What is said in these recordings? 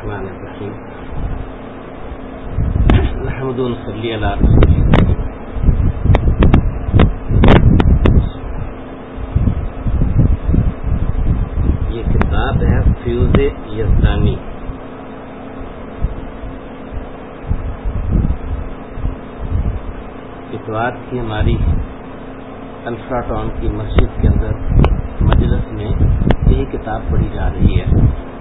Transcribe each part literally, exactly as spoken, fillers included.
الرحمن الرحیم نحمد و نصلی علی رسول اللہ. یہ کتاب ہے فیوز یزدانی. اتوار کی ہماری الفا ٹاؤن کی مسجد کے اندر مجلس میں یہی کتاب پڑھی جا رہی ہے،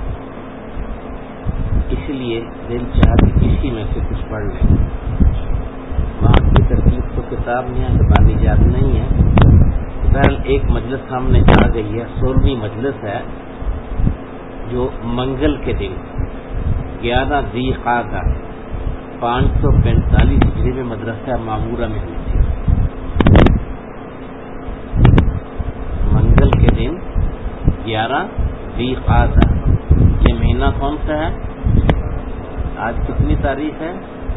اسی لیے دل چاہ کہ اسی میں سے کچھ پڑھ لیں. وہاں کی ترتیب تو کتاب میں زبانی یاد نہیں ہے. بہرحال ایک مجلس سامنے آ گئی ہے، سولہویں مجلس ہے جو منگل کے دن گیارہ ذی قعدہ پانچ سو پینتالیس ہجری میں مدرسہ معمورہ میں ہوئی تھی. منگل کے دن گیارہ ذی قعدہ، یہ مہینہ کون سا ہے؟ آج کتنی تاریخ ہے؟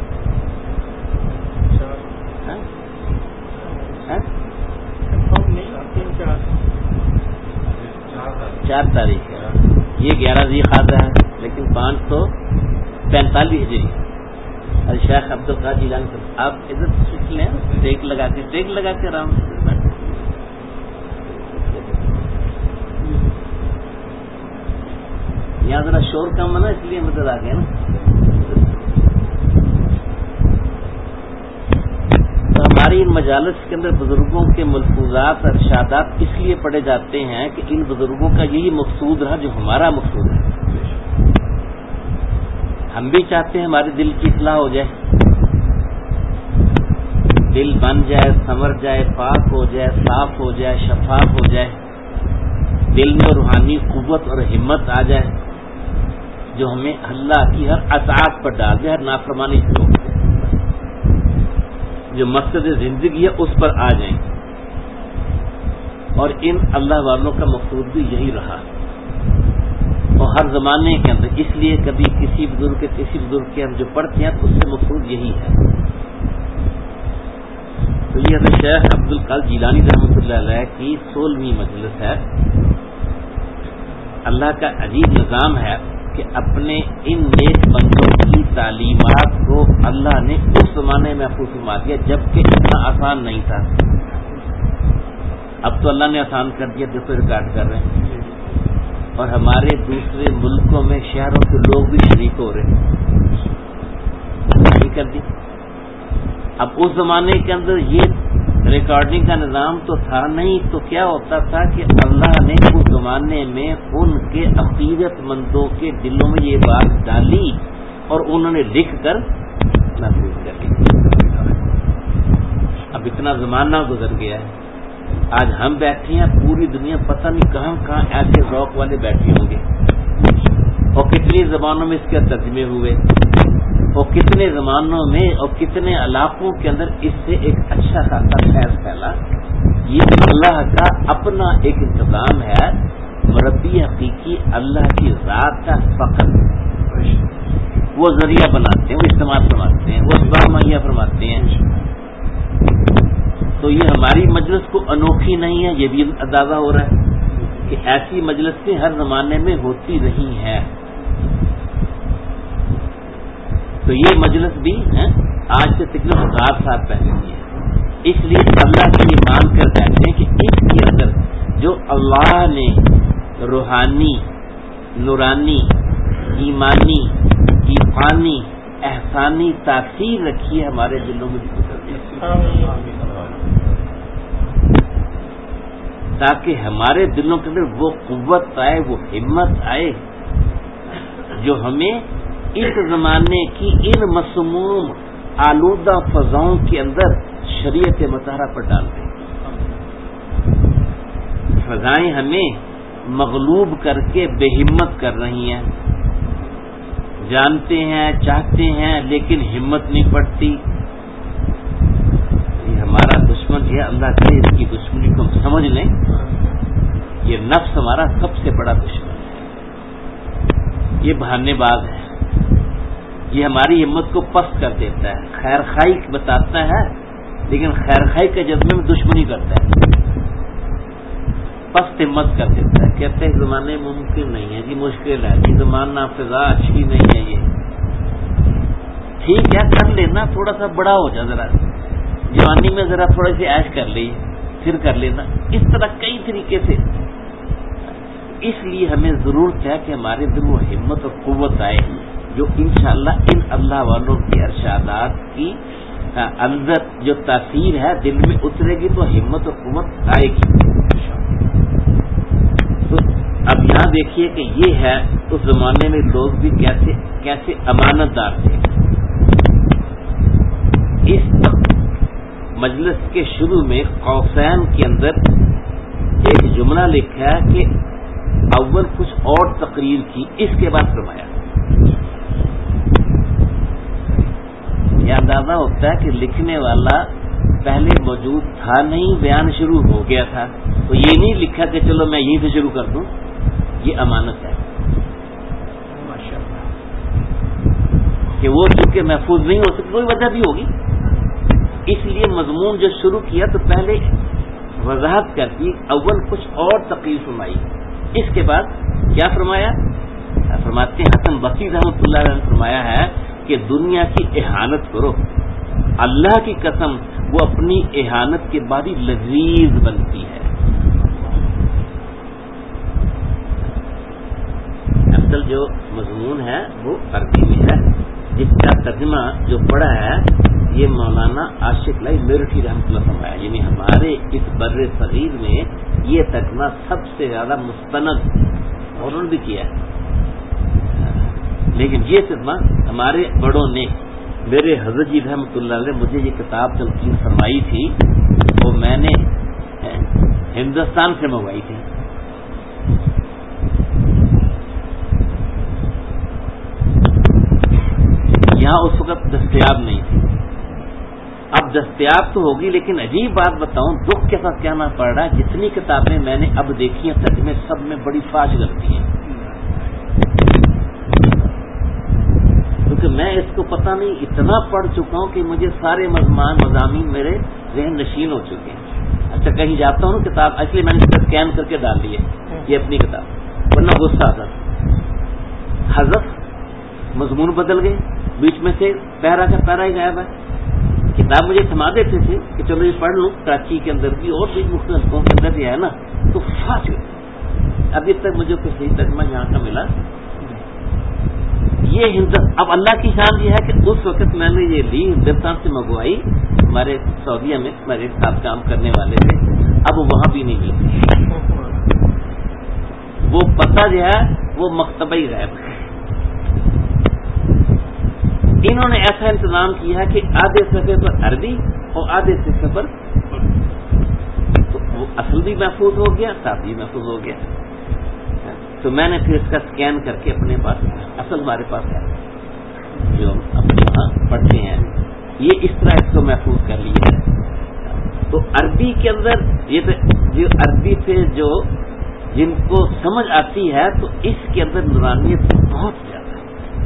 چار تاریخ ہے. یہ گیارہ ذی قعدہ ہے لیکن پانچ سو پینتالیس ہجری. ارے شیخ عبد القادر جیلانی صاحب آپ ادھر سیکھ لیں، ٹیک لگا کے ٹیک لگا کے آرام سے یہاں ذرا شور کم ہے نا، اس لیے مدد آ گیا نا. تو ہماری ان مجالس کے اندر بزرگوں کے ملفوظات اور ارشادات اس لیے پڑھے جاتے ہیں کہ ان بزرگوں کا یہی مقصود رہا جو ہمارا مقصود ہے. ہم بھی چاہتے ہیں ہمارے دل کی اصلاح ہو جائے، دل بن جائے، سنور جائے، پاک ہو جائے، صاف ہو جائے، شفاف ہو جائے، دل میں روحانی قوت اور ہمت آ جائے جو ہمیں اللہ کی ہر اطاعت پر ڈال دے، ہر نافرمانی سے روک دے، جو مقصد زندگی ہے اس پر آ جائیں. اور ان اللہ والوں کا مقصود بھی یہی رہا اور ہر زمانے کے اندر. اس لیے کبھی کسی بزرگ کے کسی بزرگ کے ہم جو پڑھتے ہیں تو اس سے مقصود یہی ہے. تو یہ حضرت شیخ عبد القادر جیلانی رحمۃ اللہ علیہ کی سولہویں مجلس ہے. اللہ کا عجیب نظام ہے کہ اپنے ان نیک بندوں کی تعلیمات کو اللہ نے اس زمانے میں محفوظ فرما دیا جبکہ اتنا آسان نہیں تھا. اب تو اللہ نے آسان کر دیا، دیکھو ریکارڈ کر رہے ہیں اور ہمارے دوسرے ملکوں میں شہروں کے لوگ بھی شریک ہو رہے ہیں. نہیں کر دی. اب اس زمانے کے اندر یہ ریکارڈنگ کا نظام تو تھا نہیں، تو کیا ہوتا تھا کہ اللہ نے اس زمانے میں ان کے عقیدت مندوں کے دلوں میں یہ بات ڈالی اور انہوں نے لکھ کر محفوظ کر لی. اب اتنا زمانہ گزر گیا ہے، آج ہم بیٹھے ہیں، پوری دنیا پتہ نہیں کہاں کہاں ایسے ذوق والے بیٹھے ہوں گے اور کتنی زبانوں میں اس کے ترجمے ہوئے اور کتنے زمانوں میں اور کتنے علاقوں کے اندر اس سے ایک اچھا خاصا خیر پھیلا. یہ اللہ کا اپنا ایک انتظام ہے. مربی حقیقی اللہ کی ذات کا فقط وہ ذریعہ بناتے ہیں، وہ استعمال فرماتے ہیں، وہ اسباب مہیا فرماتے ہیں. تو یہ ہماری مجلس کو انوکھی نہیں ہے، یہ بھی اندازہ ہو رہا ہے کہ ایسی مجلسیں ہر زمانے میں ہوتی رہی ہیں. تو یہ مجلس بھی ہے آج سے تقریباً ہزار سال پہلے کی ہے. اس لیے اللہ کی یہ مان کر بیٹھے کہ اس کے اندر جو اللہ نے روحانی، نورانی، ایمانی، عرفانی، احسانی تاثیر رکھی ہے ہمارے دلوں میں تاکہ ہمارے دلوں کے اندر وہ قوت آئے، وہ ہمت آئے جو ہمیں اس زمانے کی ان مسموم آلودہ فضاؤں کے اندر شریعت مطہرہ پر ڈال دیں. فضائیں ہمیں مغلوب کر کے بے ہمت کر رہی ہیں، جانتے ہیں، چاہتے ہیں لیکن ہمت نہیں پڑتی. یہ ہمارا دشمن ہے، اللہ کے اس کی دشمنی کو ہم سمجھ لیں. یہ نفس ہمارا سب سے بڑا دشمن ہے، یہ بہانے باز ہے، یہ ہماری ہمت کو پست کر دیتا ہے. خیر خائی بتاتا ہے لیکن خیر خائی کے جذبے میں دشمنی کرتا ہے. پست ہمت کر دیتا ہے، کہتے ہیں زمانے ممکن نہیں ہے جی، مشکل ہے جی، زمانہ فضا اچھی نہیں ہے، یہ ٹھیک ہے کر لینا، تھوڑا سا بڑا ہو جا، ذرا جوانی میں ذرا تھوڑا سی عیش کر لی پھر کر لینا، اس طرح کئی طریقے سے۔ اس لیے ہمیں ضرورت ہے کہ ہمارے دل میں ہمت اور قوت آئے، جو انشاءاللہ ان اللہ والوں کے ارشادات کی اندر جو تاثیر ہے دل میں اترے گی تو ہمت اور قوت آئے گی۔ تو اب یہاں دیکھیے کہ یہ ہے اس زمانے میں لوگ بھی کیسے کیسے امانت دار تھے۔ اس وقت مجلس کے شروع میں قوسین کے اندر ایک جملہ لکھا ہے کہ اول کچھ اور تقریر کی، اس کے بعد فرمایا۔ یہ اندازہ ہوتا ہے کہ لکھنے والا پہلے موجود تھا نہیں، بیان شروع ہو گیا تھا، تو یہ نہیں لکھا کہ چلو میں یہیں سے شروع کر دوں، یہ امانت ہے کہ وہ چونکہ محفوظ نہیں ہو سکتی، کوئی وجہ بھی ہوگی، اس لیے مضمون جو شروع کیا تو پہلے وضاحت کر دی، اول کچھ اور تقریر فرمائی، اس کے بعد کیا فرمایا؟ فرماتے ہیں حسن بصری رحمۃ اللہ علیہ نے فرمایا ہے کہ دنیا کی اہانت کرو، اللہ کی قسم وہ اپنی اہانت کے بعد ہی لذیذ بنتی ہے۔ اصل جو مضمون ہے وہ عربی میں ہے، جس کا ترجمہ جو پڑھا ہے یہ مولانا عاشق لائی میرٹھی رحمۃ اللہ فرمایا، یعنی ہمارے اس بر صغیر میں یہ ترجمہ سب سے زیادہ مستند اور انہوں نے بھی کیا ہے، لیکن یہ ترجمہ ہمارے بڑوں نے، میرے حضرت جی رحمۃ اللہ علیہ مجھے یہ کتاب تلقین فرمائی تھی، وہ میں نے ہندوستان سے منگوائی تھی، یہاں اس وقت دستیاب نہیں تھی، اب دستیاب تو ہوگی، لیکن عجیب بات بتاؤں، دکھ کے ساتھ کہنا پڑ رہا ہے جتنی کتابیں میں نے اب دیکھی ہیں ترجمے سب میں بڑی فاش غلطی ہیں، کیونکہ میں اس کو پتہ نہیں اتنا پڑھ چکا ہوں کہ مجھے سارے مضمان مضامین میرے ذہن نشین ہو چکے ہیں۔ اچھا کہیں جاتا ہوں کتاب، اس لیے میں نے اس کو اسکین کر کے ڈال لی ہے، یہ اپنی کتاب، ورنہ غصہ آتا، حذف مضمون بدل گئے، بیچ میں سے پیرا کا پیرا ہی غائب ہے، کتاب مجھے تھما دیتے تھے کہ چلو یہ پڑھ لوں، کراچی کے اندر بھی اور بھی مختلف حلقوں کے اندر بھی ہے نا، تو فاش ابھی تک مجھے کوئی صحیح ترجمہ یہاں کا ملا یہ ہندوستان۔ اب اللہ کی شان یہ ہے کہ اس وقت میں نے یہ لی ہندوستان سے منگوائی، ہمارے سعودیہ میں میرے ساتھ کام کرنے والے تھے، اب وہاں بھی نہیں ملتی، وہ پتہ جو ہے وہ مکتبہ ہی غائب ہے۔ انہوں نے ایسا انتظام کیا کہ آدھے صفحے پر عربی اور آدھے صفحے پر تو وہ اصل بھی محفوظ ہو گیا، ساتھ بھی محفوظ ہو گیا، تو میں نے پھر اس کا اسکین کر کے اپنے پاس، اصل ہمارے پاس ہے جو اپنے وہاں پڑھتے ہیں، یہ اس طرح اس کو محفوظ کر لیا ہے۔ تو عربی کے اندر یہ جو عربی سے جو جن کو سمجھ آتی ہے تو اس کے اندر نورانیت بہت زیادہ ہے۔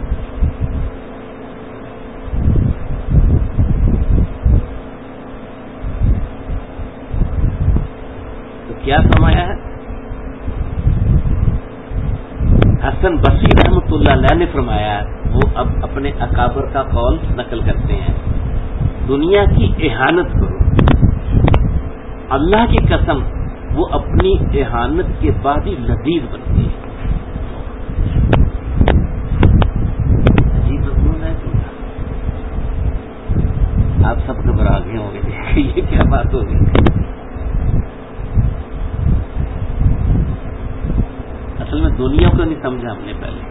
تو کیا فرمایا ہے؟ حسن بصری رحمۃ اللہ علیہ نے فرمایا، وہ اب اپنے اکابر کا قول نقل کرتے ہیں، دنیا کی اہانت کرو، اللہ کی قسم وہ اپنی اہانت کے بعد ہی لذیذ بنتی ہے۔ عجیب مضمون ہے، آپ سب گھبرا گئے ہوں گے، یہ کیا بات ہوگی؟ اصل میں دنیا کو نہیں سمجھا ہم نے پہلے،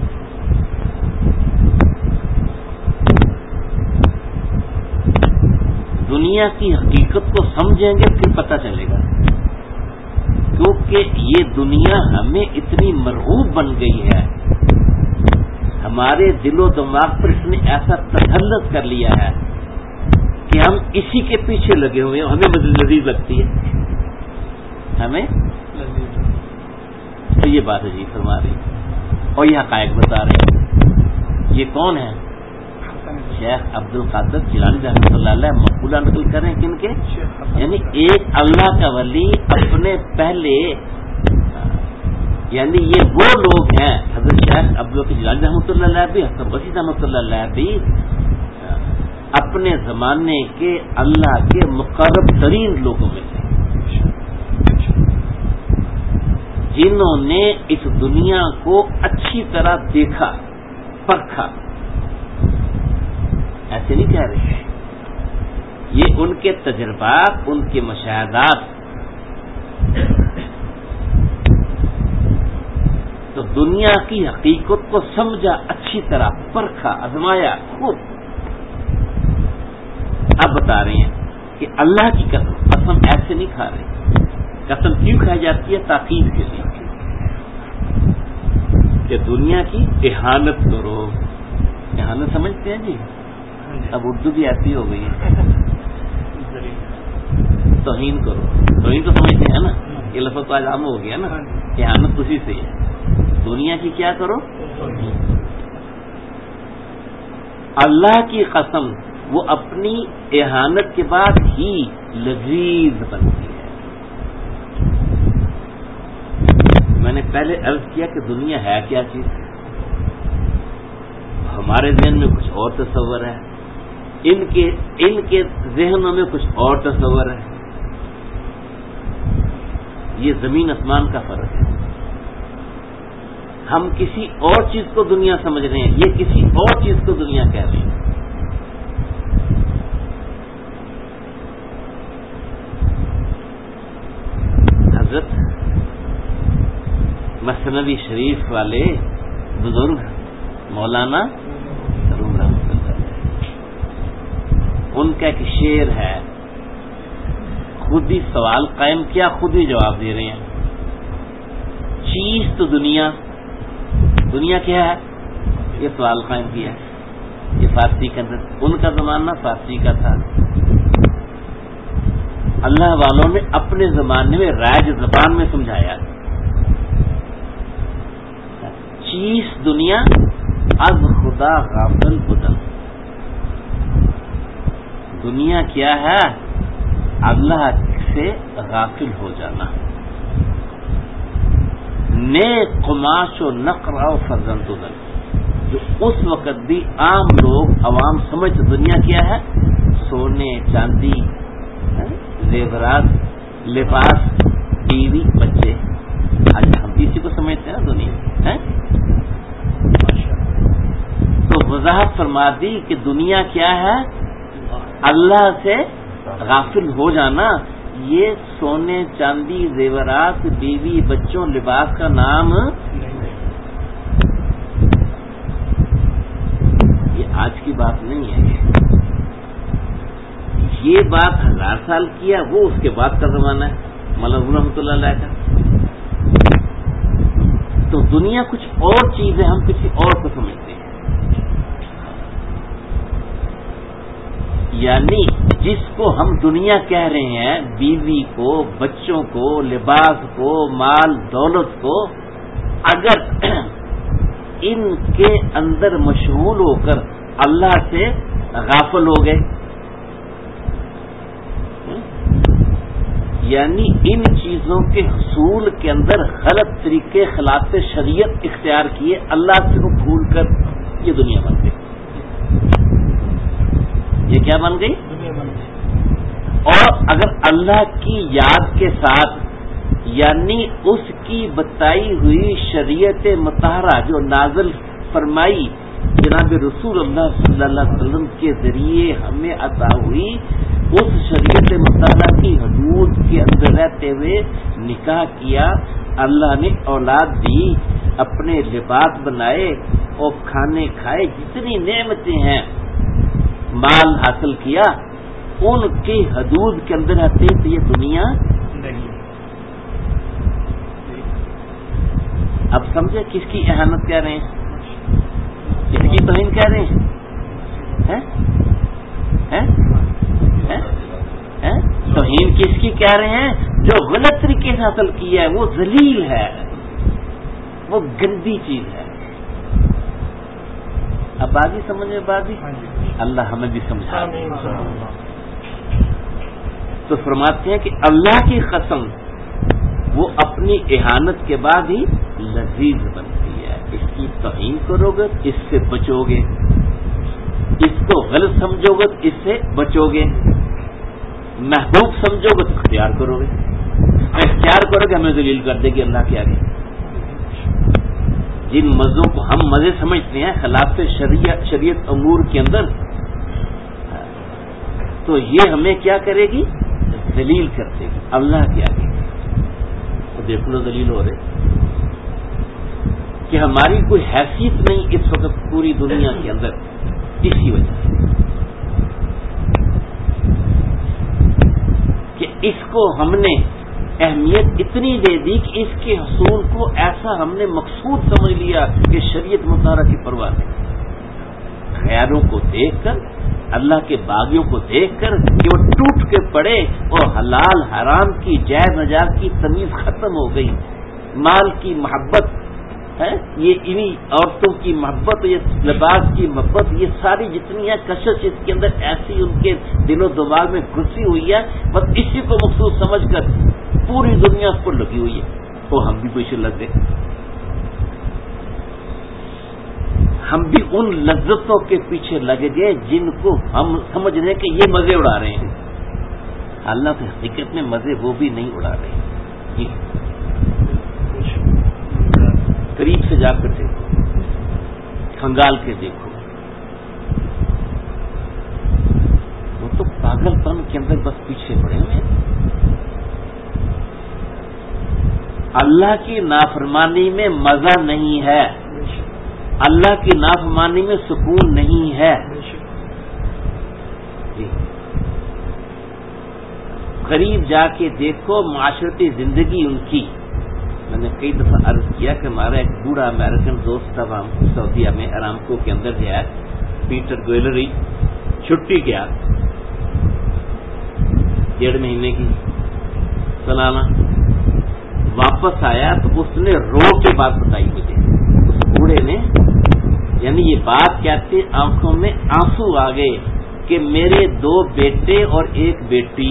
دنیا کی حقیقت کو سمجھیں گے پھر پتہ چلے گا، کیونکہ یہ دنیا ہمیں اتنی مرغوب بن گئی ہے، ہمارے دل و دماغ پر اس نے ایسا تسلط کر لیا ہے کہ ہم اسی کے پیچھے لگے ہوئے ہیں، ہمیں لذیذ لگتی ہے، ہمیں تو یہ بات عجیب فرما رہی اور یہ حقائق بتا رہے ہیں۔ یہ کون ہے؟ شیخ عبد القادر جیلانی رحمۃ اللہ علیہ مقولہ نقل کریں کن کے، یعنی ایک اللہ کا ولی اپنے پہلے یعنی یہ وہ لوگ ہیں، حضرت شیخ عبدالوکیل جیلانی رحمۃ اللہ علیہ بھی، حسن بصری رحمۃ اللہ علیہ بھی اپنے زمانے کے اللہ کے مقرب ترین لوگوں میں سے، جنہوں نے اس دنیا کو اچھی طرح دیکھا، پرکھا. ایسے نہیں کہہ رہے، یہ ان کے تجربات، ان کے مشاہدات. تو دنیا کی حقیقت کو سمجھا، اچھی طرح پرکھا، آزمایا خود. اب بتا رہے ہیں کہ اللہ کی قسم، قسم ایسے نہیں کھا رہے. قسم کیوں کھائی جاتی ہے؟ تاکید کے لیے کہ دنیا کی اہانت کرو. اہانت سمجھتے ہیں جی؟ اب اردو بھی ایسی ہو گئی ہے، توہین کرو. توہین تو سمجھتے ہیں نا، یہ لفظ تو آج عام ہو گیا نا. اہانت اسی سے ہے. دنیا کی کیا کرو؟ اللہ کی قسم وہ اپنی اہانت کے بعد ہی لذیذ بنتی ہے. میں نے پہلے عرض کیا کہ دنیا ہے کیا چیز. ہمارے ذہن میں کچھ اور تصور ہے، ان کے ان کے ذہنوں میں کچھ اور تصور ہے. یہ زمین آسمان کا فرق ہے. ہم کسی اور چیز کو دنیا سمجھ رہے ہیں، یہ کسی اور چیز کو دنیا کہہ رہے ہیں. حضرت مثنوی شریف والے بزرگ مولانا روم رحمۃ اللہ علیہ، ان کا ایک شعر ہے، خود ہی سوال قائم کیا، خود ہی جواب دے رہے ہیں. چیز تو دنیا، دنیا کیا ہے؟ یہ سوال قائم کیا ہے. یہ فارسی کا اندر، ان کا زمانہ فارسی کا تھا. اللہ والوں نے اپنے زمانے میں رائج زبان میں سمجھایا. چیز دنیا از خدا غافل بدن. دنیا کیا ہے؟ اللہ سے غافل ہو جانا. نیک قماش و نقر و فرزند دن، جو اس وقت بھی عام لوگ عوام سمجھتے دنیا کیا ہے؟ سونے چاندی، زیورات، لباس، بیوی، بچے. آج ہم اسی کو سمجھتے ہیں دنیا ہے. تو وضاحت فرما دی کہ دنیا کیا ہے؟ اللہ سے غافل ہو جانا. یہ سونے چاندی، زیورات، بیوی، بچوں، لباس کا نام. یہ آج کی بات نہیں ہے. یہ بات ہزار سال کی ہے، وہ اس کے بعد کا زمانہ ہے مولانا رحمۃ اللہ علیہ کا. تو دنیا کچھ اور چیز ہے، ہم کسی اور کو سمجھتے ہیں. یعنی جس کو ہم دنیا کہہ رہے ہیں، بیوی کو، بچوں کو، لباس کو، مال دولت کو، اگر ان کے اندر مشغول ہو کر اللہ سے غافل ہو گئے، یعنی ان چیزوں کے حصول کے اندر غلط طریقے، خلاف شریعت اختیار کیے، اللہ سے کو بھول کر، یہ دنیا بن گئی. یہ کیا بن گئی؟ اور اگر اللہ کی یاد کے ساتھ، یعنی اس کی بتائی ہوئی شریعت مطہرہ جو نازل فرمائی جناب رسول اللہ صلی اللہ علیہ وسلم کے ذریعے ہمیں عطا ہوئی، اس شریعت مطہرہ کی حدود کے اندر رہتے ہوئے نکاح کیا، اللہ نے اولاد دی، اپنے لباس بنائے اور کھانے کھائے، جتنی نعمتیں ہیں، مال حاصل کیا، ان کی حدود کے اندر رہتے تو یہ دنیا نہیں. اب سمجھے کس کی اہانت کہہ رہے ہیں، کس کی توہین کہہ رہے ہیں؟ توہین کس کی کہہ رہے ہیں؟ جو غلط طریقے سے حاصل کیا ہے، وہ ذلیل ہے، وہ گندی چیز ہے. اب بازی سمجھ میں بازی، اللہ ہمیں بھی سمجھا. تو فرماتے ہیں کہ اللہ کی قسم وہ اپنی اہانت کے بعد ہی لذیذ بنتی ہے. اس کی توہین کرو گے اس سے بچو گے، اس کو غلط سمجھو گے تو اس سے بچو گے، محبوب سمجھو گے تو اختیار کرو گے. اختیار کرو گے ہمیں ذلیل کر دے گی اللہ کے آگے. جن مزوں کو ہم مزے سمجھتے ہیں خلاف شریعت شریعت امور کے اندر، تو یہ ہمیں کیا کرے گی؟ ذلیل کر دے گی اللہ کے آگے. تو دیکھ لو ذلیل ہو رہے کہ ہماری کوئی حیثیت نہیں اس وقت پوری دنیا کے اندر، اسی وجہ سے کہ اس کو ہم نے اہمیت اتنی دے دی کہ اس کے حصول کو ایسا ہم نے مقصود سمجھ لیا کہ شریعت مطالعہ کی پرواہ نہیں. خیالوں کو دیکھ کر، اللہ کے باغیوں کو دیکھ کر کہ وہ ٹوٹ کے پڑے اور حلال حرام کی جائز ناجائز کی تمیز ختم ہو گئی. مال کی محبت ہے، یہ انہی عورتوں کی محبت، یہ لباس کی محبت، یہ ساری جتنی ہے کشش اس کے اندر ایسی ان کے دل و دماغ میں گھسی ہوئی ہے، بس اسی کو مقصود سمجھ کر پوری دنیا اس پر لگی ہوئی ہے. تو ہم بھی پیچھے لگ گئے، ہم بھی ان لذتوں کے پیچھے لگ گئے جن کو ہم سمجھ رہے ہیں کہ یہ مزے اڑا رہے ہیں. اللہ کی حقیقت میں مزے وہ بھی نہیں اڑا رہے ہیں. جی قریب سے جا کر دیکھو، کھنگال کے دیکھو، وہ تو پاگل پن کے اندر بس پیچھے پڑے ہوئے ہیں. اللہ کی نافرمانی میں مزہ نہیں ہے، اللہ کی نافرمانی میں سکون نہیں ہے. جی قریب جا کے دیکھو معاشرتی زندگی ان کی. میں نے کئی دفعہ عرض کیا کہ ہمارا ایک بوڑھا امریکن دوست تھا وہاں سعودیہ میں ارامکو کے اندر جو ہے پیٹر گویلری، چھٹی گیا ڈیڑھ مہینے کی سالانہ، واپس آیا تو اس نے رو کے بات بتائی مجھے اس بوڑھے نے. یعنی یہ بات کہتے آنکھوں میں آنسو آ گئے کہ میرے دو بیٹے اور ایک بیٹی،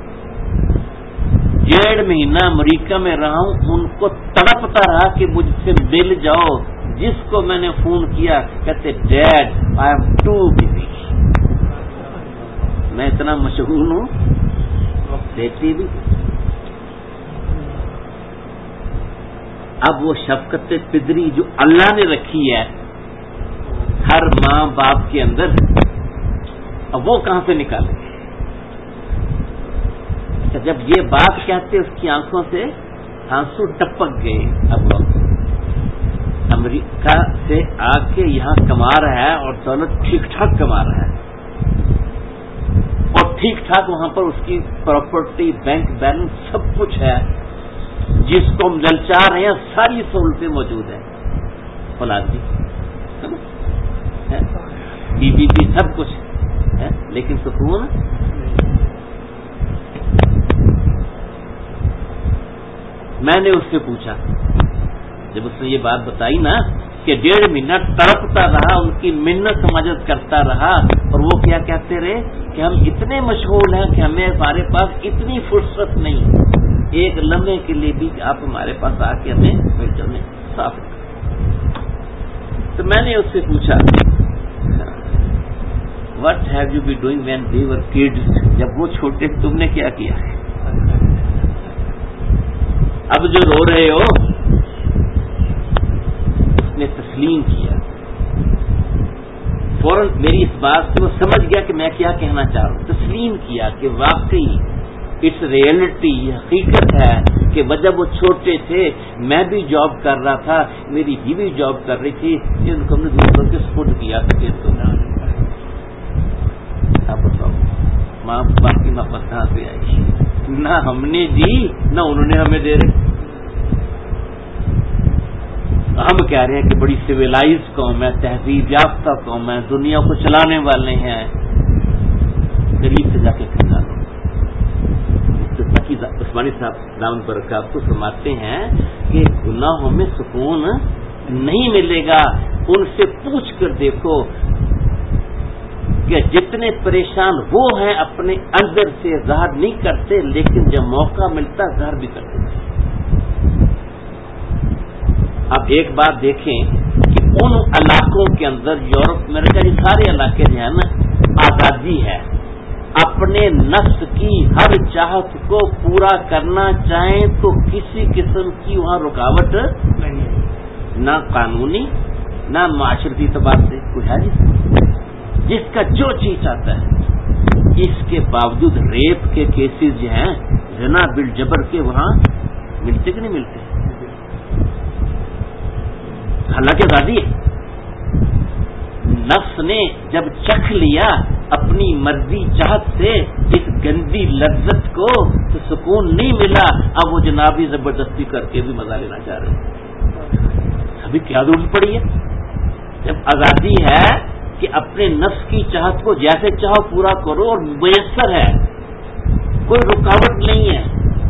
ڈیڑھ مہینہ امریکہ میں رہا ہوں، ان کو تڑپتا رہا کہ مجھ سے مل جاؤ. جس کو میں نے فون کیا کہتے dad I am too busy, میں اتنا مشغول ہوں. بیٹی بھی اب وہ شفقت پدری جو اللہ نے رکھی ہے ہر ماں باپ کے اندر، اب وہ کہاں سے نکالے؟ اچھا جب یہ بات کہتے اس کی آنکھوں سے آنسو ٹپک گئے. اب وہ امریکہ سے آ کے یہاں کما رہا ہے اور دولت ٹھیک ٹھاک کما رہا ہے اور ٹھیک ٹھاک وہاں پر اس کی پراپرٹی، بینک بیلنس سب کچھ ہے، جس کو ہم للچا رہے ہیں ساری سہولتیں موجود ہیں. اولاد بھی، بیوی بھی، سب کچھ ہے، لیکن سکون. میں نے اس سے پوچھا جب اس نے یہ بات بتائی نا کہ ڈیڑھ مہینہ تڑپتا رہا، ان کی منت سماجت کرتا رہا، اور وہ کیا کہتے رہے کہ ہم اتنے مشغول ہیں کہ ہمیں ہمارے پاس اتنی فرصت نہیں ایک لمحے کے لیے بھی کہ آپ ہمارے پاس آ کے ہمیں مل جائیں صاف. تو میں نے اس سے پوچھا what have you be doing when they were kids, جب وہ چھوٹے تم نے کیا کیا ہے؟ اب جو رو رہے ہو اس نے تسلیم کیا فوراً میری اس بات سے، وہ سمجھ گیا کہ میں کیا کہنا چاہ رہا ہوں. تسلیم کیا کہ واقعی اٹس ریئلٹی، حقیقت ہے کہ جب وہ چھوٹے تھے میں بھی جاب کر رہا تھا، میری بیوی جاب کر رہی تھی، ان کو ہم نے دوسروں کے سپورٹ کیا تھا کہ تو آپ بتاؤ ماں باپ کی محبت کہاں سے آئی؟ نہ ہم نے دی نہ انہوں نے ہمیں دے رہے. ہم کہہ رہے ہیں کہ بڑی سویلائز قوم ہے، تہذیب یافتہ قوم ہے، دنیا کو چلانے والے ہیں. قریب سے جا کے کہنا لو. عثمانی صاحب دامن برکات کو فرماتے ہیں کہ گناہوں میں سکون نہیں ملے گا. ان سے پوچھ کر دیکھو کہ جتنے پریشان وہ ہیں اپنے اندر سے ظاہر نہیں کرتے، لیکن جب موقع ملتا ظاہر بھی کرتے ہیں. اب ایک بات دیکھیں کہ ان علاقوں کے اندر یورپ امریکہ یہ سارے علاقے جو ہیں نا آزادی ہے، اپنے نفس کی ہر چاہت کو پورا کرنا چاہیں تو کسی قسم کی وہاں رکاوٹ نہ قانونی نہ معاشرتی اعتبار سے کوئی ہے جس جس کا جو چیز چاہتا ہے۔ اس کے باوجود ریپ کے کیسز جو ہیں زنا بالجبر کے وہاں ملتے کہ نہیں ملتے؟ حالانکہ آزادی ہے، نفس نے جب چکھ لیا اپنی مرضی چاہت سے اس گندی لذت کو تو سکون نہیں ملا، اب وہ جنابی زبردستی کر کے بھی مزہ لینا چاہ رہے ہیں۔ ابھی کیا ضرورت پڑی ہے؟ جب آزادی ہے کہ اپنے نفس کی چاہت کو جیسے چاہو پورا کرو اور میسر ہے، کوئی رکاوٹ نہیں ہے،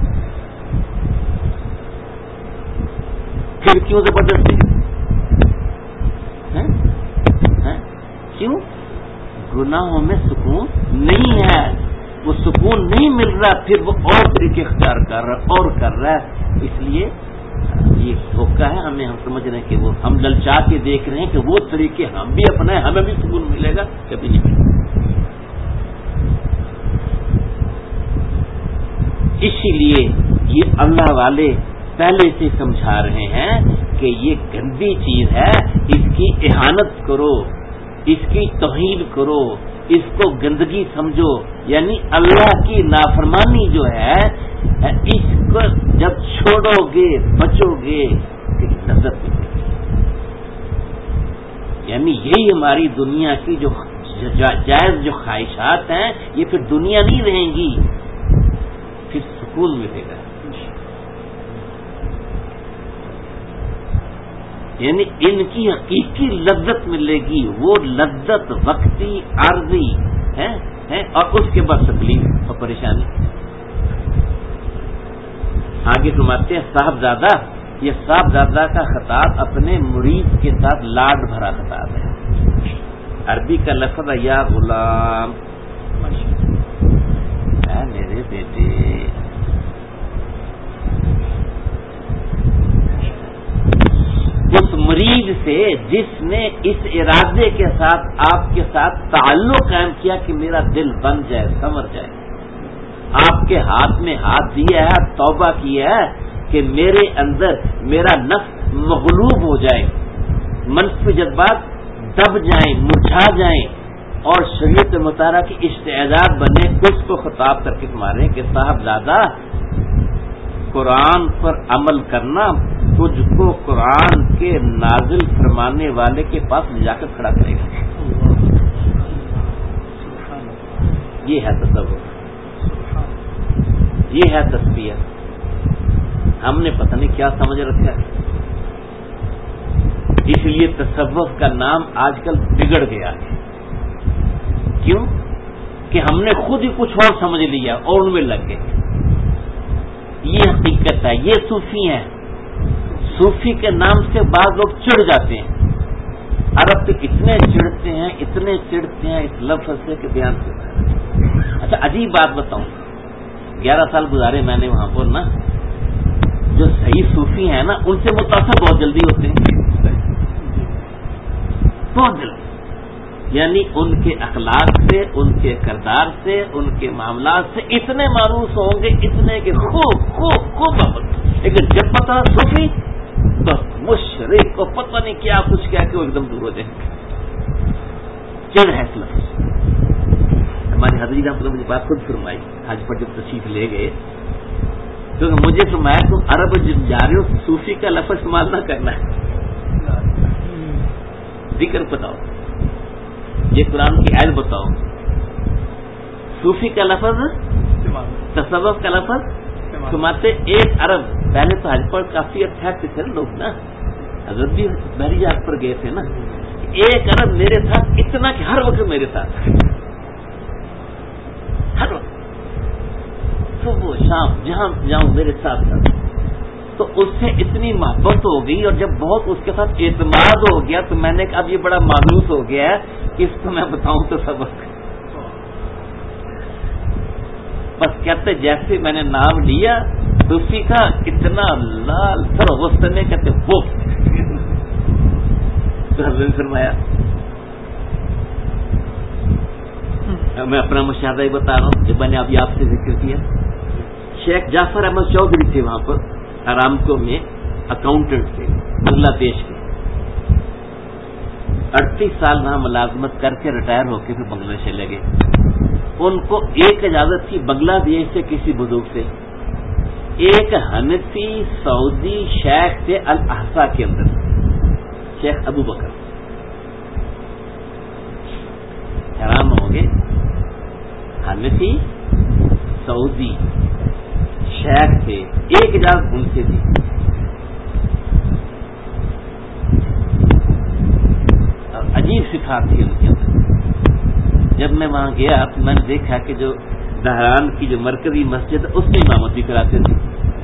پھر کیوں زبردستی؟ کیوں؟ گناہوں میں سکون نہیں ہے، وہ سکون نہیں مل رہا، پھر وہ اور طریقے اختیار کر رہا ہے اور کر رہا ہے۔ اس لیے یہ دھوکہ ہے، ہمیں ہم سمجھ رہے ہیں کہ وہ ہم للچا کے دیکھ رہے ہیں کہ وہ طریقے ہم بھی اپنائیں ہمیں بھی سکون ملے گا، کبھی نہیں ملے گا۔ اسی لیے یہ اللہ والے پہلے سے سمجھا رہے ہیں کہ یہ گندی چیز ہے، اس کی اہانت کرو، اس کی توہین کرو، اس کو گندگی سمجھو، یعنی اللہ کی نافرمانی جو ہے اس کو جب چھوڑو گے بچو گے کہ لذت ملے گی۔ یعنی یہی ہماری دنیا کی جو جائز جو خواہشات ہیں یہ پھر دنیا نہیں رہیں گی، پھر سکون ملے گا۔ یعنی ان کی حقیقی لذت ملے گی، وہ لذت وقتی عارضی ہے اور اس کے بعد تکلیف اور پریشانی۔ آگے فرماتے ہیں صاحبزادہ، یہ صاحبزادہ کا خطاب اپنے مرید کے ساتھ لاڈ بھرا خطاب ہے۔ عربی کا لفظ ہے یا غلام، اے میرے بیٹے۔ اس مرید سے جس نے اس ارادے کے ساتھ آپ کے ساتھ تعلق قائم کیا کہ میرا دل بن جائے، سنور جائے، آپ کے ہاتھ میں ہاتھ دیا ہے، توبہ کی ہے کہ میرے اندر میرا نفس مغلوب ہو جائے، منفی جذبات دب جائیں، مرجھا جائیں اور شریعت مطالعہ کی استعداد بنے، اس کو خطاب کر کے تمہارے کہ صاحبزادہ قرآن پر عمل کرنا تجھ کو قرآن کے نازل فرمانے والے کے پاس لے جا کر کھڑا کرے گا۔ یہ ہے تصور، یہ ہے تصفیہ۔ ہم نے پتہ نہیں کیا سمجھ رکھا ہے، اس لیے تصوف کا نام آج کل بگڑ گیا ہے۔ کیوں؟ کہ ہم نے خود ہی کچھ اور سمجھ لیا اور ان میں لگ گئے۔ یہ حقیقت ہے، یہ صوفی ہیں۔ صوفی کے نام سے بعض لوگ چڑھ جاتے ہیں، عرب تو اتنے چڑھتے ہیں اتنے چڑھتے ہیں اس لفظ سے کہ بیان سے۔ اچھا عجیب بات بتاؤں، گیارہ سال گزارے میں نے وہاں پر نا، جو صحیح صوفی ہیں نا ان سے متاثر بہت جلدی ہوتے ہیں، بہت جلدی، یعنی ان کے اخلاق سے، ان کے کردار سے، ان کے معاملات سے اتنے مانوس ہوں گے، اتنے کہ خوب خوب خوب محبت، لیکن جب پتہ صوفی بس مشرک کو پتہ نہیں کیا کچھ کیا کہ وہ ایک دم دور ہو جائیں گے۔ چڑھ ہے اس لفظ۔ ہماری حضرت نے مجھے بات خود فرمائی حج پر جب تشریف لے گئے، کیونکہ مجھے فرمایا تم عرب جب جا رہے ہو صوفی کا لفظ استعمال نہ کرنا ہے، ذکر بتاؤ، یہ قرآن کی آیت بتاؤ، صوفی کا لفظ تصوف کا لفظ سماتے۔ ایک عرب پہلے تو حج پر کافی اچھے تھے لوگ نا، حضرت بھی بحری جہاز پر گئے تھے نا، ایک عرب میرے ساتھ اتنا کہ ہر وقت میرے ساتھ، ہر وقت صبح شام جہاں جاؤں میرے ساتھ ساتھ، تو اس سے اتنی محبت ہو گئی، اور جب بہت اس کے ساتھ اعتماد ہو گیا تو میں نے کہا اب یہ بڑا مانوس ہو گیا ہے کہ اس کو میں بتاؤں تو سبق۔ بس کہتے جیسے میں نے نام لیا صوفی کا اتنا لال سر غصے میں کہتے وہ تو حضرت نے فرمایا میں اپنا مشاہدہ ہی بتا رہا ہوں، جب میں نے ابھی آپ سے ذکر کیا، شیخ جعفر احمد چودھری تھے وہاں پر ارامکو میں اکاؤنٹنٹ تھے بنگلہ دیش کے، اڑتیس سال وہاں ملازمت کر کے ریٹائر ہو کے پھر بنگلہ دیش چلے گئے۔ ان کو ایک اجازت تھی بنگلہ دیش سے کسی بزرگ سے، ایک حنفی سعودی شیخ تھے الاحسا کے اندر، شیخ ابو بکر، حیران ہوں گے، حنفی سعودی شیخ تھے، ایک اجازت ان سے تھی۔ عجیب صفات تھی ان کے اندر۔ جب میں وہاں گیا تو میں نے دیکھا کہ جو دہران کی جو مرکزی مسجد ہے اس کی امامت بھی کراتے تھے،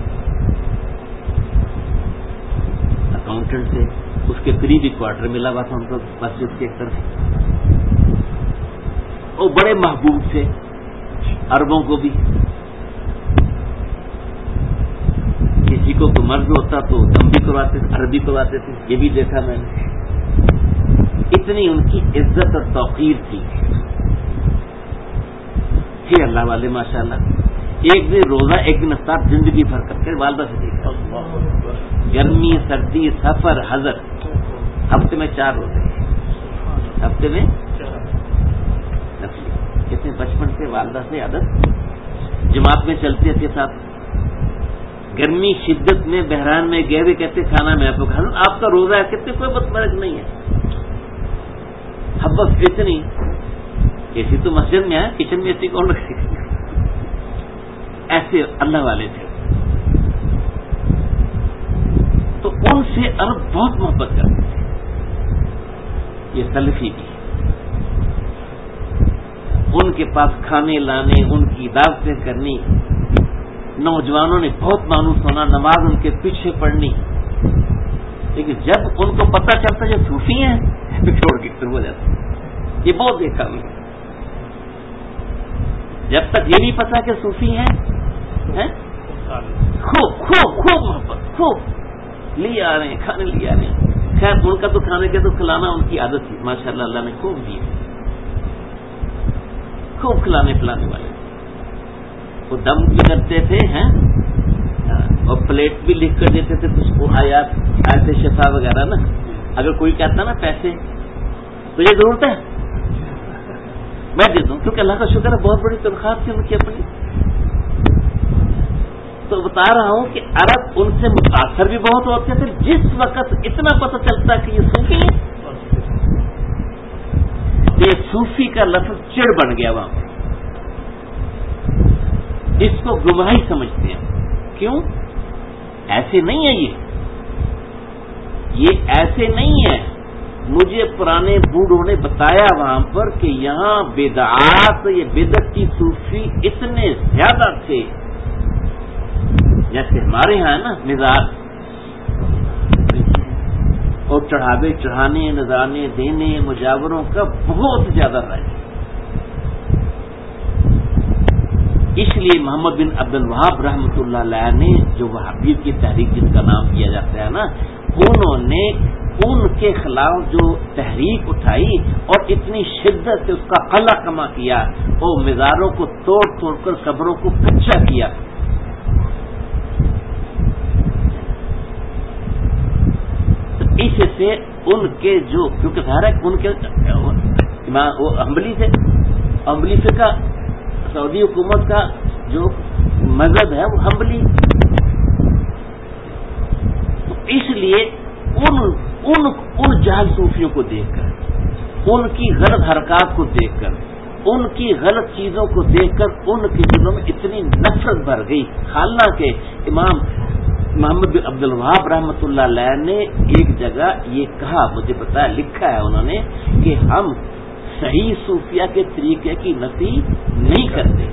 اکاؤنٹنٹ تھے، اس کے قریبی کوارٹر ملا ہوا تھا ان کو مسجد کے ایک طرف، وہ بڑے محبوب تھے عربوں کو بھی، کسی کو کوئی مرض ہوتا تو دم بھی کرواتے تھے، عربی کرواتے تھے، یہ بھی دیکھا میں نے، اتنی ان کی عزت اور توقیر تھی کہ اللہ والے ماشاءاللہ، ایک دن روزہ ایک دن افطار زندگی بھر کر کے والدہ سے دیکھا، گرمی سردی سفر حضر، ہفتے میں چار روزے، ہفتے میں نفلی، کتنے بچپن سے والدہ سے عادت، جماعت میں چلتے تھے ساتھ، گرمی شدت میں بحران میں گئے ہوئے کہتے کھانا میں آپ کو کھانا، آپ کا روزہ ہے، کتنے کوئی بد نہیں ہے، اب بس اتنی اے سی تو مسجد میں ہے، کچن میں اے سی کون رکھے گا، ایسے اللہ والے تھے۔ تو ان سے عرب بہت محبت کرتے تھے، یہ سلفی بھی، ان کے پاس کھانے لانے، ان کی دعوتیں کرنی، نوجوانوں نے بہت مانوس ہونا، نماز ان کے پیچھے پڑھنی، لیکن جب ان کو پتہ چلتا جو صوفی ہیں چھوڑ کے شروع ہو جاتے، یہ بہت دیکھا میں، جب تک یہ نہیں پتا کہ صوفی ہیں خوب خوب خوب محبت، خوب لیے آ رہے ہیں، کھانے لیے آ رہے ہیں، خیر ان کا تو کھانے کے تو کھلانا ان کی عادت تھی، ماشاءاللہ اللہ نے خوب دی، خوب کھلانے پلانے والے، وہ دم بھی کرتے تھے ہیں اور پلیٹ بھی لکھ کر دیتے تھے کچھ کو آیات ایسے شفا وغیرہ نا، اگر کوئی کہتا نا پیسے تو یہ ضرورت ہے میں دے دوں، کیونکہ اللہ کا شکر ہے بہت بڑی تنخواہ تھی ان کی اپنی، تو بتا رہا ہوں کہ عرب ان سے متاثر بھی بہت ہوتے تھے، جس وقت اتنا پتہ چلتا کہ یہ صوفی ہے، یہ صوفی کا لفظ چڑ بن گیا وہاں پر، اس کو گمراہی سمجھتے ہیں، کیوں؟ ایسے نہیں ہے، یہ یہ ایسے نہیں ہے، مجھے پرانے بوڑھوں نے بتایا وہاں پر کہ یہاں بدعات، یہ بدعتی صوفی اتنے زیادہ تھے، جیسے ہمارے ہاں نا مزاج اور چڑھاوے چڑھانے، نذرانے دینے، مجاوروں کا بہت زیادہ رائج، اس لیے محمد بن عبد الوہاب رحمۃ اللہ علیہ نے، جو وہابیت کی تحریک جن کا نام کیا جاتا ہے نا، انہوں نے ان کے خلاف جو تحریک اٹھائی اور اتنی شدت سے اس کا قلع کما کیا، اور مزاروں کو توڑ توڑ کر قبروں کو کچا کیا، اس سے ان کے جو، کیونکہ ظاہر ہے ان کے وہ حنبلی تھے، حنبلی فقہ سعودی حکومت کا جو مذہب ہے وہ حنبلی، تو اس لیے ان ان ان جہل صوفیوں کو دیکھ کر، ان کی غلط حرکات کو دیکھ کر، ان کی غلط چیزوں کو دیکھ کر ان کے دلوں میں اتنی نفرت بھر گئی، حالانکہ امام محمد بن عبد الوہاب رحمۃ اللہ علیہ نے ایک جگہ یہ کہا، مجھے پتا ہے لکھا ہے انہوں نے، کہ ہم صحیح صوفیہ کے طریقے کی نفی نہیں کرتے،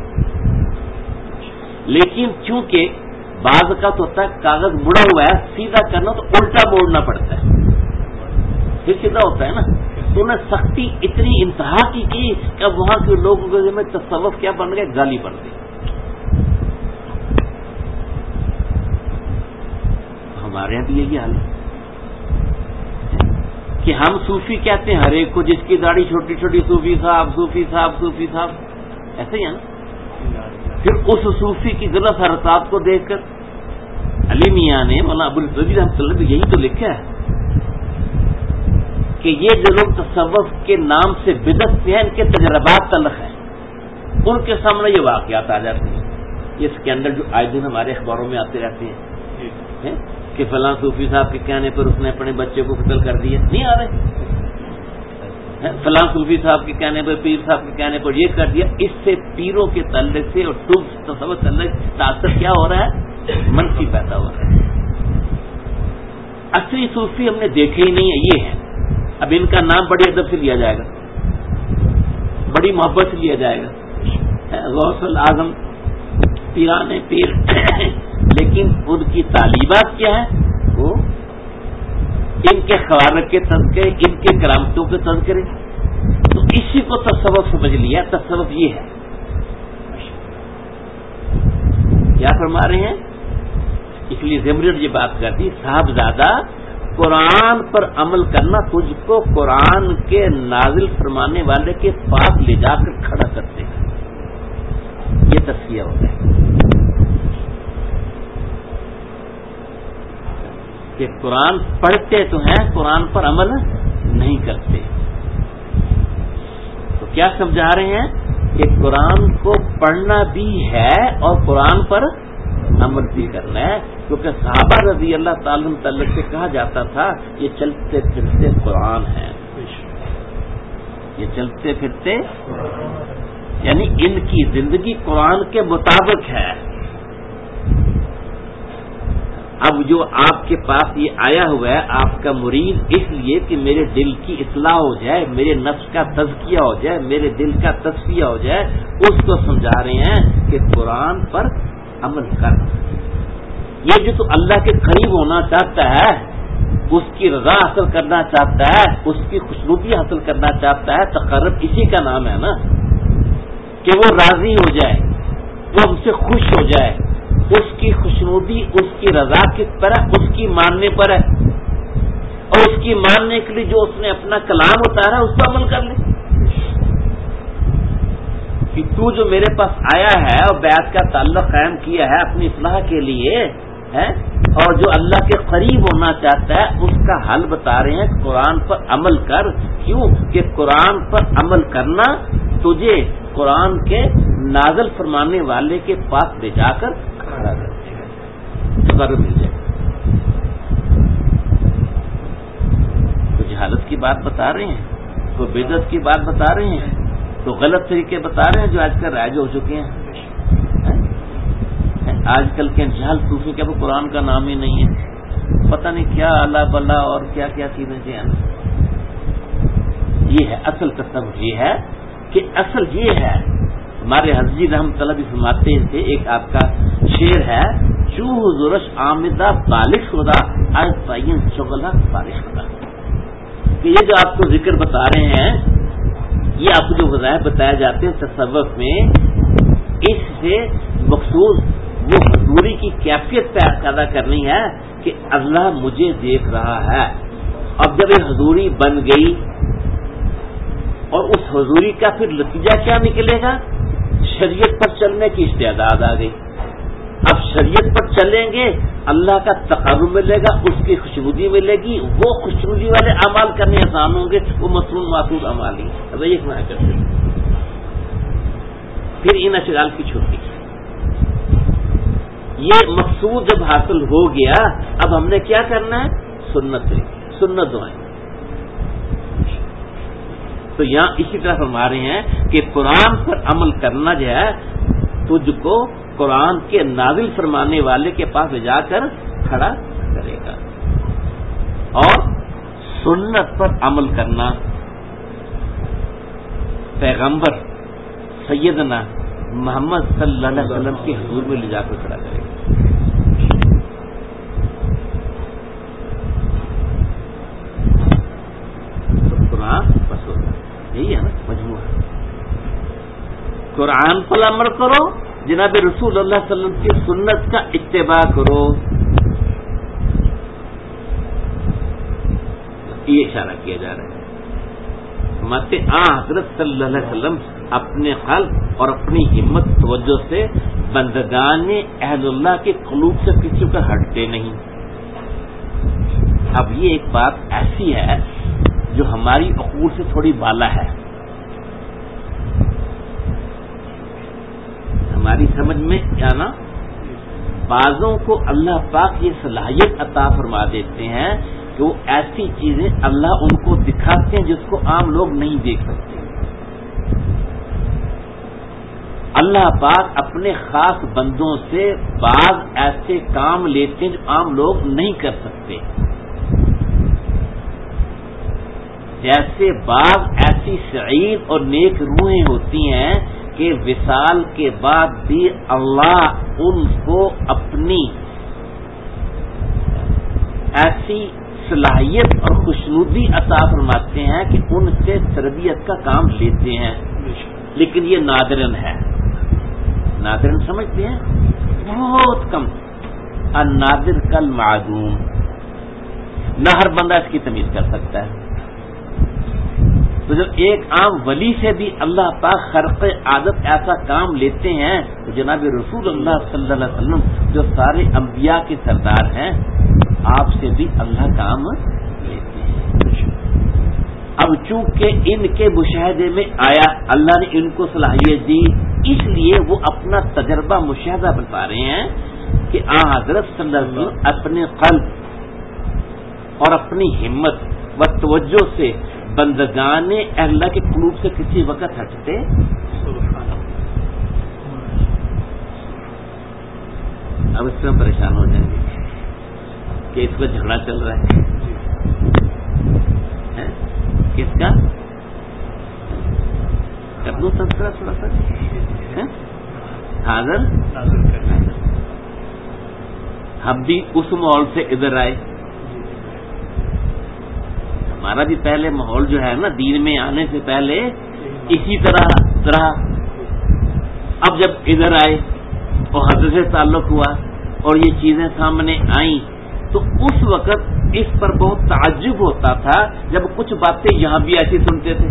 لیکن چونکہ بعض کا تو ہوتا ہے کاغذ مڑا ہوا ہے، سیدھا کرنا تو الٹا موڑنا پڑتا ہے، پھر سیدھا ہوتا ہے نا، تو انہیں سختی اتنی انتہا کی کی کہ اب وہاں کے لوگوں کے میں تصوف کیا بن گئے، گالی بن گئی۔ ہمارے یہاں بھی یہی حال ہے، کہ ہم صوفی کہتے ہیں ہر ایک کو جس کی داڑھی چھوٹی چھوٹی صوفی صاحب صوفی صاحب صوفی صاحب، ایسے ہی ہے نا. پھر اس صوفی کی غلط حرکات کو دیکھ کر علی میاں نے مولانا ابو الفضل رحمۃ اللہ علیہ یہی تو لکھا ہے کہ یہ جو لوگ تصوف کے نام سے بدعت میں ہیں ان کے تجربات تلخ ہیں. ان کے سامنے یہ واقعات آ جاتے ہیں، یہ اسکینڈل جو آئے دن ہمارے اخباروں میں آتے رہتے ہیں کہ فلاں صوفی صاحب کے کہنے پر اس نے اپنے بچے کو قتل کر دیا، نہیں آ رہے. فلاں صوفی صاحب کے کہنے پر، پیر صاحب کے کہنے پر یہ کر دیا. اس سے پیروں کے تعلق سے اور تصوف تعلق تاثر کیا ہو رہا ہے؟ منفی پیدا ہو رہا ہے. اصلی صوفی ہم نے دیکھے ہی نہیں ہے، یہ ہے. اب ان کا نام بڑی ادب سے لیا جائے گا، بڑی محبت سے لیا جائے گا، غوث الاعظم، پیران پیر، لیکن ان کی تعلیمات کیا ہے؟ وہ ان کے خوارق کے تذکرے، ان کے کرامتوں کے تذکرے. تو اسی کو تصوف سمجھ لیا. تصوف یہ ہے. کیا فرما رہے ہیں؟ اس لیے زمرد یہ بات کرتی، صاحبزادہ قرآن پر عمل کرنا تجھ کو قرآن کے نازل فرمانے والے کے پاس لے جا کر کھڑا کرتے ہیں. یہ تذکیہ ہوتا ہے کہ قرآن پڑھتے تو ہیں، قرآن پر عمل نہیں کرتے. تو کیا سمجھا رہے ہیں کہ قرآن کو پڑھنا بھی ہے اور قرآن پر عمل بھی کرنا ہے. کیونکہ صحابہ رضی اللہ تعالی تعلق سے کہا جاتا تھا یہ چلتے پھرتے قرآن ہے، یہ چلتے پھرتے، یعنی ان کی زندگی قرآن کے مطابق ہے. اب جو آپ کے پاس یہ آیا ہوا ہے آپ کا مرید، اس لیے کہ میرے دل کی اصلاح ہو جائے، میرے نفس کا تزکیہ ہو جائے، میرے دل کا تصفیہ ہو جائے، اس کو سمجھا رہے ہیں کہ قرآن پر عمل کر. یہ جو تو اللہ کے قریب ہونا چاہتا ہے، اس کی رضا حاصل کرنا چاہتا ہے، اس کی خوشنودی حاصل کرنا چاہتا ہے، تقرب اسی کا نام ہے نا، کہ وہ راضی ہو جائے، وہ ہم سے خوش ہو جائے. اس کی خوشنودی، اس کی رضا کس پر ہے؟ اس کی ماننے پر ہے. اور اس کی ماننے کے لیے جو اس نے اپنا کلام اتارا اس پر عمل کر لے. کہ تو جو میرے پاس آیا ہے اور بیعت کا تعلق قائم کیا ہے اپنی اصلاح کے لیے ہے، اور جو اللہ کے قریب ہونا چاہتا ہے اس کا حل بتا رہے ہیں قرآن پر عمل کر. کیوں کہ قرآن پر عمل کرنا تجھے قرآن کے نازل فرمانے والے کے پاس لے جا کر کھڑا کر دے گا، تقرب مل جائے گا. تو جہالت کی بات بتا رہے ہیں، تو بدعت کی بات بتا رہے ہیں، تو غلط طریقے بتا رہے ہیں جو آج کل رائج ہو چکے ہیں. آج کل کے جہل صوفی کے وہ قرآن کا نام ہی نہیں ہے، پتہ نہیں کیا اللہ بلا اور کیا کیا چیزیں ہیں. یہ ہے اصل تصور. یہ ہے کہ اصل یہ ہے. ہمارے حضرت رحمۃ اللہ بھی فرماتے تھے، ایک آپ کا شعر ہے، چوہ زرش آمدہ بالش خدا آج تعین شغلہ بارش خدا. کہ یہ جو آپ کو ذکر بتا رہے ہیں، یہ آپ کو جو وظائف بتائے جاتے ہیں تصوف میں، اس سے مخصوص وہ حضوری کی کیفیت پیدا کرنی ہے کہ اللہ مجھے دیکھ رہا ہے. اب جب یہ حضوری بن گئی اور اس حضوری کا پھر نتیجہ کیا نکلے گا؟ شریعت پر چلنے کی استعداد آ گئی. اب شریعت پر چلیں گے، اللہ کا تقرب ملے گا، اس کی خوشبودی ملے گی، وہ خوشبودی والے اعمال کرنے آسان ہوں گے، وہ مصنون معقول اعمال ہی. اب ایک نہ کرتے پھر ان اشغال کی چھٹی. یہ مقصود جب حاصل ہو گیا، اب ہم نے کیا کرنا ہے؟ سنت سنت دعائیں. تو یہاں اسی طرح فرما رہے ہیں کہ قرآن پر عمل کرنا جو ہے تجھ کو قرآن کے نازل فرمانے والے کے پاس لے جا کر کھڑا کرے گا، اور سنت پر عمل کرنا پیغمبر سیدنا محمد صلی اللہ علیہ وسلم کے حضور میں لے جا کر کھڑا کرے گا. تو قرآن بس یہی ہے نا مجموعہ. قرآن پر عمل کرو، جناب رسول اللہ صلی اللہ علیہ وسلم کی سنت کا اتباع کرو. یہ اشارہ کیا جا رہا ہے. مت آ حضرت صلی اللہ علیہ وسلم اپنے قلب اور اپنی ہمت توجہ سے بندگان اہل اللہ کے قلوب سے کسی کا ہٹتے نہیں. اب یہ ایک بات ایسی ہے جو ہماری عقول سے تھوڑی بالا ہے، ہماری سمجھ میں کیا نا. بعضوں کو اللہ پاک یہ صلاحیت عطا فرما دیتے ہیں کہ وہ ایسی چیزیں اللہ ان کو دکھاتے ہیں جس کو عام لوگ نہیں دیکھ سکتے. اللہ پاک اپنے خاص بندوں سے بعض ایسے کام لیتے ہیں جو عام لوگ نہیں کر سکتے. جیسے بعض ایسی سعید اور نیک روحیں ہوتی ہیں کہ وصال کے بعد بھی اللہ ان کو اپنی ایسی صلاحیت اور خوشنودی عطا فرماتے ہیں کہ ان سے تربیت کا کام لیتے ہیں، لیکن یہ نادرن ہے. نادرن سمجھتے ہیں بہت کم. النادر کالمعدوم، نہ ہر بندہ اس کی تمیز کر سکتا ہے. تو جب ایک عام ولی سے بھی اللہ پاک خرق عادت ایسا کام لیتے ہیں تو جناب رسول اللہ صلی اللہ علیہ وسلم جو سارے انبیاء کے سردار ہیں آپ سے بھی اللہ کام لیتے ہیں. اب چونکہ ان کے مشاہدے میں آیا اللہ نے ان کو صلاحیت دی، اس لیے وہ اپنا تجربہ مشاہدہ بتا رہے ہیں کہ آ حضرت صلی اللہ علیہ وسلم اپنے قلب اور اپنی ہمت و توجہ سے بندگان اللہ کے قلوب سے کسی وقت ہٹتے. اب اس سے ہم پریشان ہو جائیں گے کہ اس کا جھگڑا چل رہا ہے. کس کا کر دوں تذکرہ تھوڑا سا حاضر. ہم بھی اس ماحول سے ادھر آئے. ہمارا بھی پہلے ماحول جو ہے نا دین میں آنے سے پہلے اسی طرح رہا. اب جب ادھر آئے اور حضرت سے تعلق ہوا اور یہ چیزیں سامنے آئیں تو اس وقت اس پر بہت تعجب ہوتا تھا جب کچھ باتیں یہاں بھی ایسی سنتے تھے.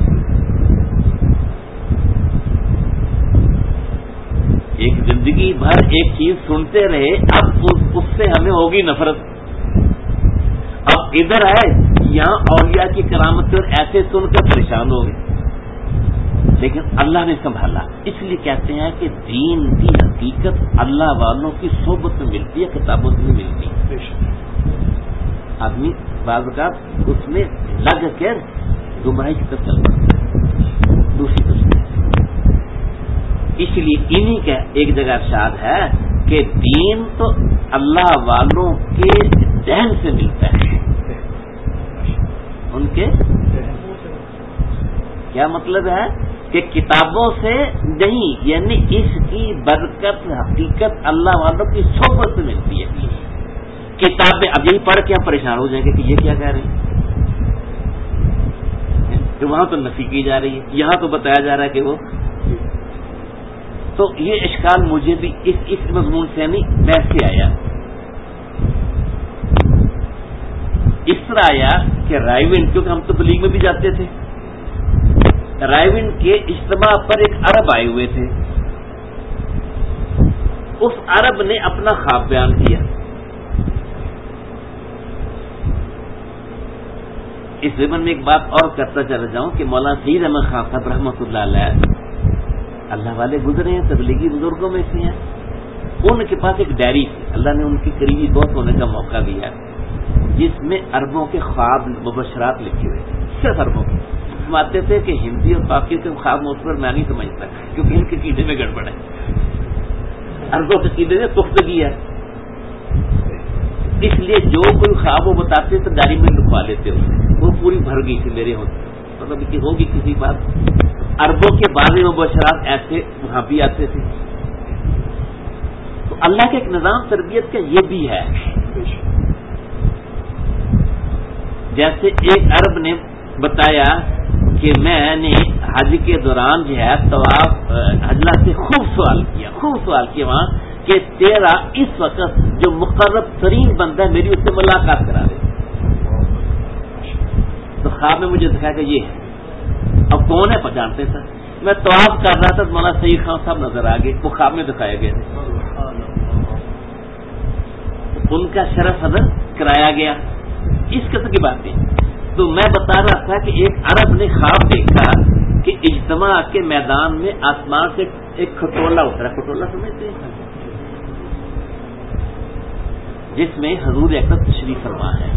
ایک زندگی بھر ایک چیز سنتے رہے، اب اس سے ہمیں ہوگی نفرت. اب ادھر آئے یہاں اولیاء کی کرامت اور ایسے سن کر پریشان ہو گئے، لیکن اللہ نے سنبھالا. اس لیے کہتے ہیں کہ دین کی حقیقت اللہ والوں کی صحبت میں ملتی ہے، کتابوں سے نہیں ملتی. آدمی بعض اوقات اس میں لگ کر گمراہی کی طرف چل پڑتا ہے دوسری طرف. اس لیے انہی کا ایک جگہ ارشاد ہے کہ دین تو اللہ والوں کے ذہن سے ملتا ہے. ان کے کیا مطلب ہے کہ کتابوں سے نہیں، یعنی اس کی برکت حقیقت اللہ والوں کی صحبت سے ملتی ہے. کتابیں اب یہی پڑھ کے ہم پریشان ہو جائیں گے کہ یہ کیا کہہ رہے ہیں. کہ وہاں تو نفی کی جا رہی ہے، یہاں تو بتایا جا رہا ہے کہ وہ. تو یہ اشکال مجھے بھی اس اس مضمون سے نہیں ویسے آیا. اس طرح آیا کہ رائے-وین، کیونکہ ہم تو بلیغ میں بھی جاتے تھے، رائے-وین کے اجتماع پر ایک عرب آئے ہوئے تھے. اس عرب نے اپنا خواب بیان کیا. اس زمن میں ایک بات اور کرتا چلا جاؤں کہ مولانا سعید احمد خان صاحب رحمۃ اللہ علیہ، اللہ والے گزرے ہیں، تبلیغی بزرگوں میں سے ہیں. ان کے پاس ایک ڈائری تھی، اللہ نے ان کی قریبی دوست ہونے کا موقع دیا، جس میں عربوں کے خواب مبشرات لکھے ہوئے، صرف عربوں کے. فرماتے تھے کہ ہندی اور پاکی کے خواب مثبت میں نہیں سمجھتا کیونکہ ان کے عقیدے میں گڑبڑ ہے، عربوں کے عقیدے میں پختگی ہے. اس لیے جو کوئی خواب وہ بتاتے تو ڈائری میں لکھوا لیتے ہوتے، وہ پوری بھر گئی تھی میرے ہوتے. مطلب کہ ہوگی کسی بات. عربوں کے بعض مبشرات ایسے وہاں بھی آتے تھے. تو اللہ کے ایک نظام تربیت کا یہ بھی ہے. جیسے ایک عرب نے بتایا کہ میں نے حج کے دوران جو ہے طواف حجلہ سے خوب سوال کیا خوب سوال کیا وہاں کہ تیرا اس وقت جو مقرب ترین بندہ ہے میری اس سے ملاقات کرا دے. تو خواب میں مجھے دکھایا کہ یہ ہے. اب کون ہے پہچانتے تھے. میں طواف کر رہا تھا تو مولانا سعید خان صاحب نظر آ گئے, وہ خواب میں دکھائے گئے تھے. ان کا شرف ادا کرایا گیا. اس قسم کی باتیں. تو میں بتا رہا تھا کہ ایک عرب نے خواب دیکھا کہ اجتماع کے میدان میں آسمان سے ایک کھٹولا اترا. کھٹولا سمجھتے ہیں, جس میں حضور اکرم تشریف فرما ہے.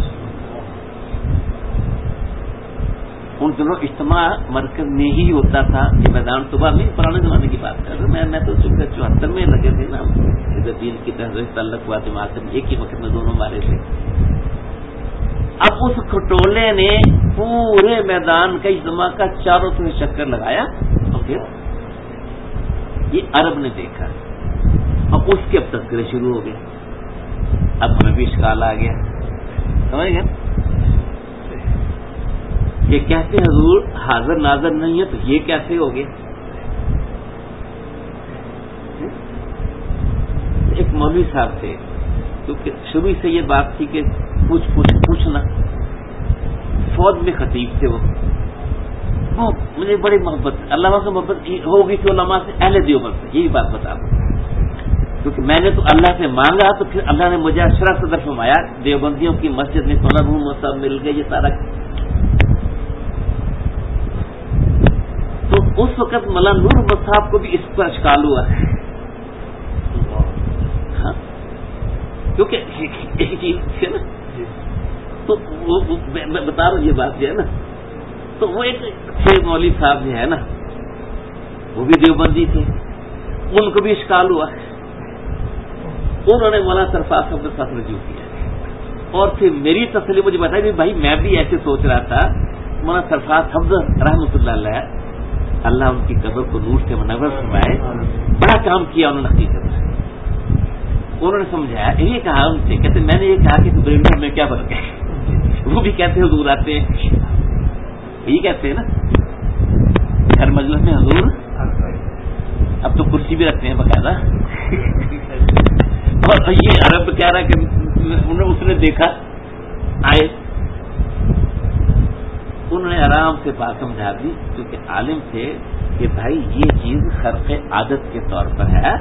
ان دنوں اجتماع مرکز میں ہی ہوتا تھا. یہ میدان صبح میں پرانے زمانے کی بات کر رہا ہوں میں میں تو چونکہ چوہتر میں لگے تھے نا, ادھر دین کی تہذیب تعلق ہوا جماعت میں ایک ہی وقت میں دونوں مارے تھے. اب اس کھٹولے نے پورے میدان کا اجتماع کا چاروں طرف چکر لگایا. اور پھر یہ عرب نے دیکھا. اب اس کے اب تذکرے شروع ہو گئے. اب ہمیں بھی اشکال آ گیا. سمجھ گئے کہ کہتے حضور حاضر ناظر نہیں ہے تو یہ کیسے ہو گیا. ایک مولوی صاحب تھے, کیونکہ شروع سے یہ بات تھی کہ پوچھ پوچھ پوچھنا. فوج میں خطیب تھے. وہ وہ مجھے بڑی محبت, علامہ سے محبت ہوگی تھی علماء سے, اہل دیوبند سے. یہی بات بتا دوں, کیونکہ میں نے تو اللہ سے مانگا تو پھر اللہ نے مجھے اشرف صدر فرمایا. دیوبندیوں کی مسجد میں سونا روم سب مل گئے. یہ سارا تو اس وقت مولانا نور محمد صاحب کو بھی اس پر اشکال ہوا. ہاں, کیونکہ ایک چیز ہے نا, تو میں بتا رہا ہوں یہ بات جو ہے نا, تو وہ ایک چھ مولوی صاحب جو ہے نا, وہ بھی دیوبندی تھے. ان کو بھی اشکال ہوا. انہوں نے مولانا سرفراز صاحب کے ساتھ رجوع کیا, اور پھر میری تسلی مجھے بتائی کہ بھائی میں بھی ایسے سوچ رہا تھا. مولانا سرفراز صاحب رحمۃ اللہ علیہ, اللہ ان کی قبر کو نور سے منور فرمائے, بڑا کام کیا انہوں نے حقیقت میں. انہوں نے سمجھایا, یہ کہا ان سے, کہتے میں نے یہ کہا کہ بریلوی میں کیا فرق ہے. وہ بھی کہتے ہیں حضور آتے ہیں, یہی کہتے ہیں نا ہر مجلس میں حضور. اب تو کرسی بھی رکھتے ہیں باقاعدہ. اور یہ عرب کہہ رہا کہ اس نے دیکھا, آئے, انہوں نے آرام سے بات سمجھا دی, کیونکہ عالم تھے کہ بھائی یہ چیز خرق عادت کے طور پر ہے.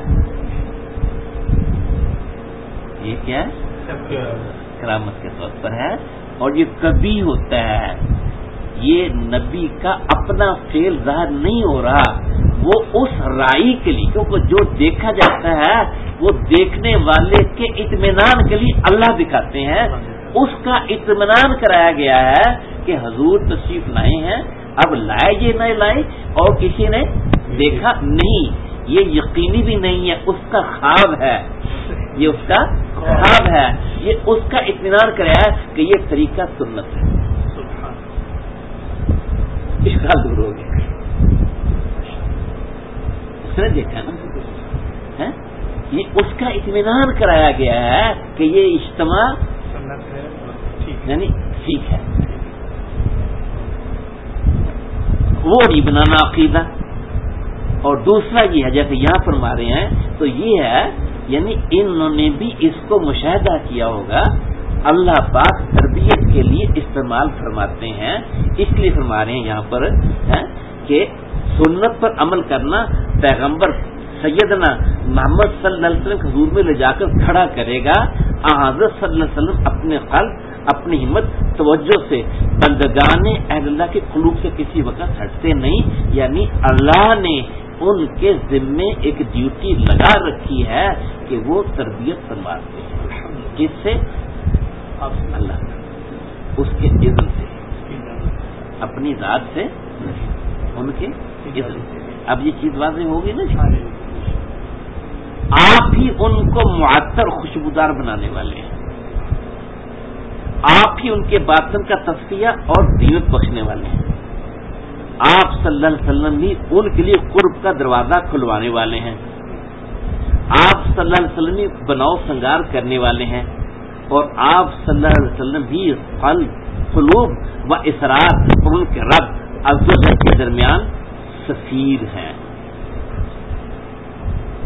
یہ کیا ہے, کرامت کے طور پر ہے, اور یہ کبھی ہوتا ہے. یہ نبی کا اپنا فعل ظاہر نہیں ہو رہا, وہ اس رائی کے لیے, کیونکہ جو دیکھا جاتا ہے وہ دیکھنے والے کے اطمینان کے لیے اللہ دکھاتے ہیں. اس کا اطمینان کرایا گیا ہے کہ حضور تشریف لائے ہیں. اب لائے یہ نہیں لائے اور کسی نے دیکھا نہیں, یہ یقینی بھی نہیں ہے, اس کا خواب ہے. یہ اس کا خواب ہے, یہ اس کا اطمینان کرایا کہ یہ طریقہ سنت ہے. اشکال دور ہو گیا. اس نے دیکھا نا, یہ اس کا اطمینان کرایا گیا ہے کہ یہ اجتماع یعنی ٹھیک ہے. وہ نہیں بنانا عقیدہ. اور دوسرا یہ ہے, جیسے یہاں فرما رہے ہیں, تو یہ ہے یعنی انہوں نے بھی اس کو مشاہدہ کیا ہوگا. اللہ پاک تربیت کے لیے استعمال فرماتے ہیں. اس لیے فرما رہے ہیں یہاں پر کہ سنت پر عمل کرنا پیغمبر سیدنا محمد صلی اللہ علیہ وسلم حضور میں لے جا کر کھڑا کرے گا. حضرت صلی اللہ علیہ وسلم اپنے قلب, اپنی ہمت, توجہ سے بندگان اہل اللہ کے قلوب سے کسی وقت ہٹتے نہیں. یعنی اللہ نے ان کے ذمے ایک ڈیوٹی لگا رکھی ہے کہ وہ تربیت فرماتے ہیں. کس سے؟ اللہ, اس کے اذن سے, اپنی ذات سے, ان کے اذن سے. اب یہ چیز واضح ہوگی نا, آپ ہی ان کو معطر خوشبودار بنانے والے ہیں. آپ ہی ان کے باطن کا تصفیہ اور زینت بخشنے والے ہیں. آپ صلی اللہ علیہ وسلم بھی ان کے لیے قرب کا دروازہ کھلوانے والے ہیں. آپ صلی اللہ علیہ وسلم بھی بناؤ سنگار کرنے والے ہیں. اور آپ صلی اللہ علیہ وسلم بھی قلب, قلوب و اسرار اور ان کے رب عز و جل کے درمیان سفیر ہیں.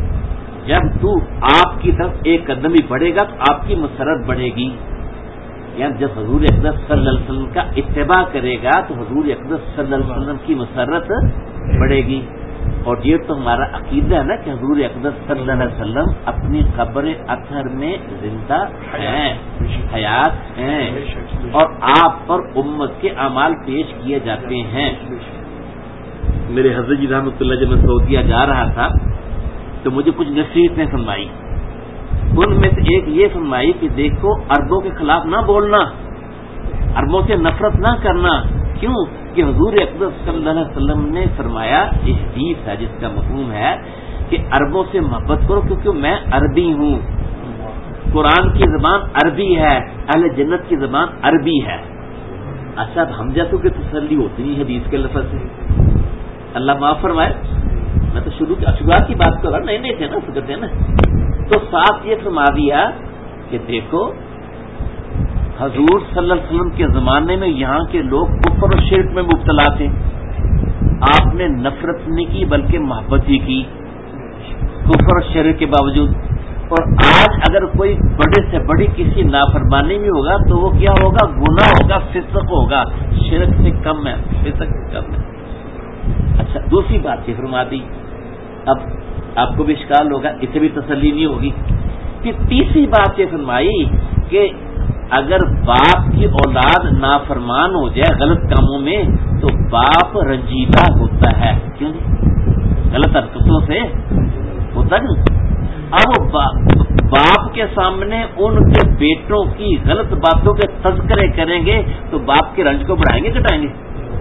جب تو آپ کی طرف ایک قدم ہی بڑھے گا تو آپ کی مسرت بڑھے گی. یعنی جب حضور اقدس صلی اللہ علیہ وسلم کا اتباع کرے گا تو حضور اقدس صلی اللہ علیہ وسلم کی مسرت بڑھے گی. اور یہ تو ہمارا عقیدہ ہے نا کہ حضور اقدس صلی اللہ علیہ وسلم اپنی قبر اطہر میں زندہ ہیں, حیات ہیں, اور آپ پر امت کے اعمال پیش کیے جاتے ہیں. میرے حضرت جی رحمۃ اللہ جب میں سعودیہ جا رہا تھا تو مجھے کچھ نصیحتیں فرمائی. ان میں سے ایک یہ فرمائی کہ دیکھو عربوں کے خلاف نہ بولنا, عربوں سے نفرت نہ کرنا. کیوں کہ حضور اقدس صلی اللہ علیہ وسلم نے فرمایا, اس حدیث ہے جس کا مفہوم ہے کہ عربوں سے محبت کرو کیونکہ میں عربی ہوں, قرآن کی زبان عربی ہے, اہل جنت کی زبان عربی ہے. اچھا اب ہم جیسوں کی تسلی ہوتی نہیں حدیث کے لفظ سے, اللہ معاف فرمائے. میں تو شروع شروعات کی بات کر رہا, نئے نئے تھے نا, فکر تھے نا. تو ساتھ یہ فرما دیا کہ دیکھو حضور صلی اللہ علیہ وسلم کے زمانے میں یہاں کے لوگ کفر اور شرک میں مبتلا تھے, آپ نے نفرت نہیں کی بلکہ محبت ہی کی کفر اور شرک کے باوجود. اور آج اگر کوئی بڑے سے بڑی کسی نافرمانی میں ہوگا تو وہ کیا ہوگا, گناہ ہوگا, فسق ہوگا, شرک سے کم ہے, فسق سے کم ہے. اچھا دوسری بات یہ فرما دی, اب آپ کو بھی اشکال ہوگا, اسے بھی تسلی نہیں ہوگی. پھر تیسری بات یہ فرمائی کہ اگر باپ کی اولاد نافرمان ہو جائے غلط کاموں میں تو باپ رنجیدہ ہوتا ہے. کیوں نہیں, غلط حرکتوں سے ہوتا نہیں. اب باپ کے سامنے ان کے بیٹوں کی غلط باتوں کے تذکرے کریں گے تو باپ کے رنج کو بڑھائیں گے گھٹائیں گے؟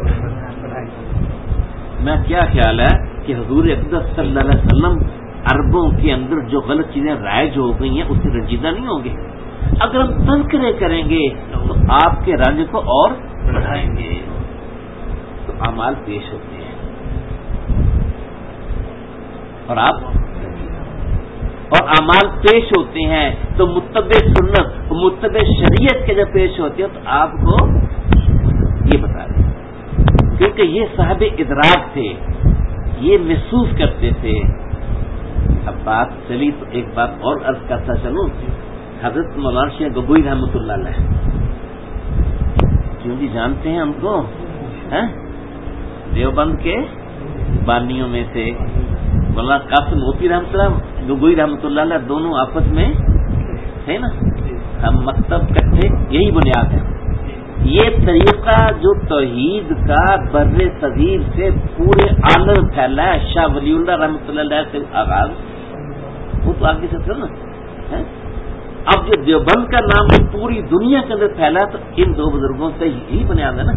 میں کیا خیال ہے کہ حضور اقدس صلی اللہ علیہ وسلم عربوں کے اندر جو غلط چیزیں رائج ہو گئی ہیں اس سے رنجیدہ نہیں ہوں گے. اگر ہم تذکرے کریں گے تو آپ کے رنج کو اور بڑھائیں گے. تو اعمال پیش ہوتے ہیں اور آپ اور اعمال پیش ہوتے ہیں تو متبع سنت متبع شریعت کے جب پیش ہوتے ہیں تو آپ کو یہ بتا دیں, کیونکہ یہ صاحب ادراک تھے, یہ محسوس کرتے تھے. اب بات چلی تو ایک بات اور عرض کرتا چلوں. حضرت مولانا شیخ گگوئی رحمۃ اللہ علیہ, کیوں جی جانتے ہیں ہم کو, دیوبند کے بانیوں میں سے مولانا قاسم موتی رحمۃ اللہ, گگوئی رحمۃ اللہ علیہ, دونوں آپس میں ہے نا, ہم مکتب کٹھے, یہی بنیاد ہے. یہ طریقہ جو توحید کا بر صغیر سے پورے عالم پھیلا ہے, شاہ ولی اللہ رحمۃ اللہ علیہ سے آغاز, وہ تو آگے سے تھا نا. اب جو دیوبند کا نام جو پوری دنیا کے اندر پھیلا تو ان دو بزرگوں سے یہی بنیاد ہے نا.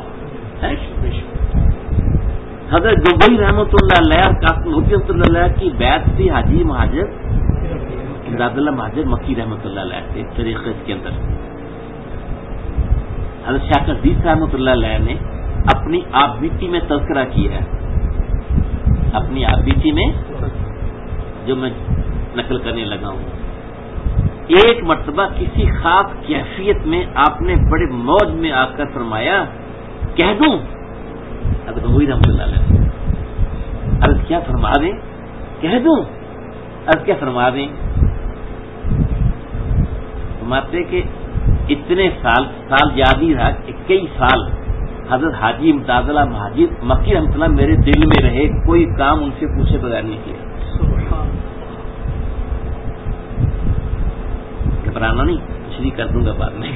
حضرت گگوئی رحمۃ اللہ علیہ اور قاسم موتی رحمۃ اللہ علیہ کی بیعت تھی حاجی مہاجر امداد اللہ مہاجر مکی رحمۃ اللہ علیہ سے طریقے کے اندر. حضرت شاہ عزیز رحمۃ اللہ علیہ نے اپنی آپ بیتی میں تذکرہ کیا ہے, اپنی آپ بیتی میں جو میں نقل کرنے لگا ہوں. ایک مرتبہ کسی خاص کیفیت میں آپ نے بڑے موج میں آ کر فرمایا, کہہ دوں حضرت گگوئی رحمۃ اللہ علیہ, عرض کیا فرما دیں, کہہ دوں, عرض کیا فرما دیں. فرماتے کہ اتنے سال سال یاد ہی رہا, کئی سال حضرت حاجی امداد اللہ مہاجر مکی رحمۃ اللہ میرے دل میں رہے, کوئی کام ان سے پوچھے بغیر نہیں کیا. گھبرانا نہیں, تشریح کر دوں گا بعد میں.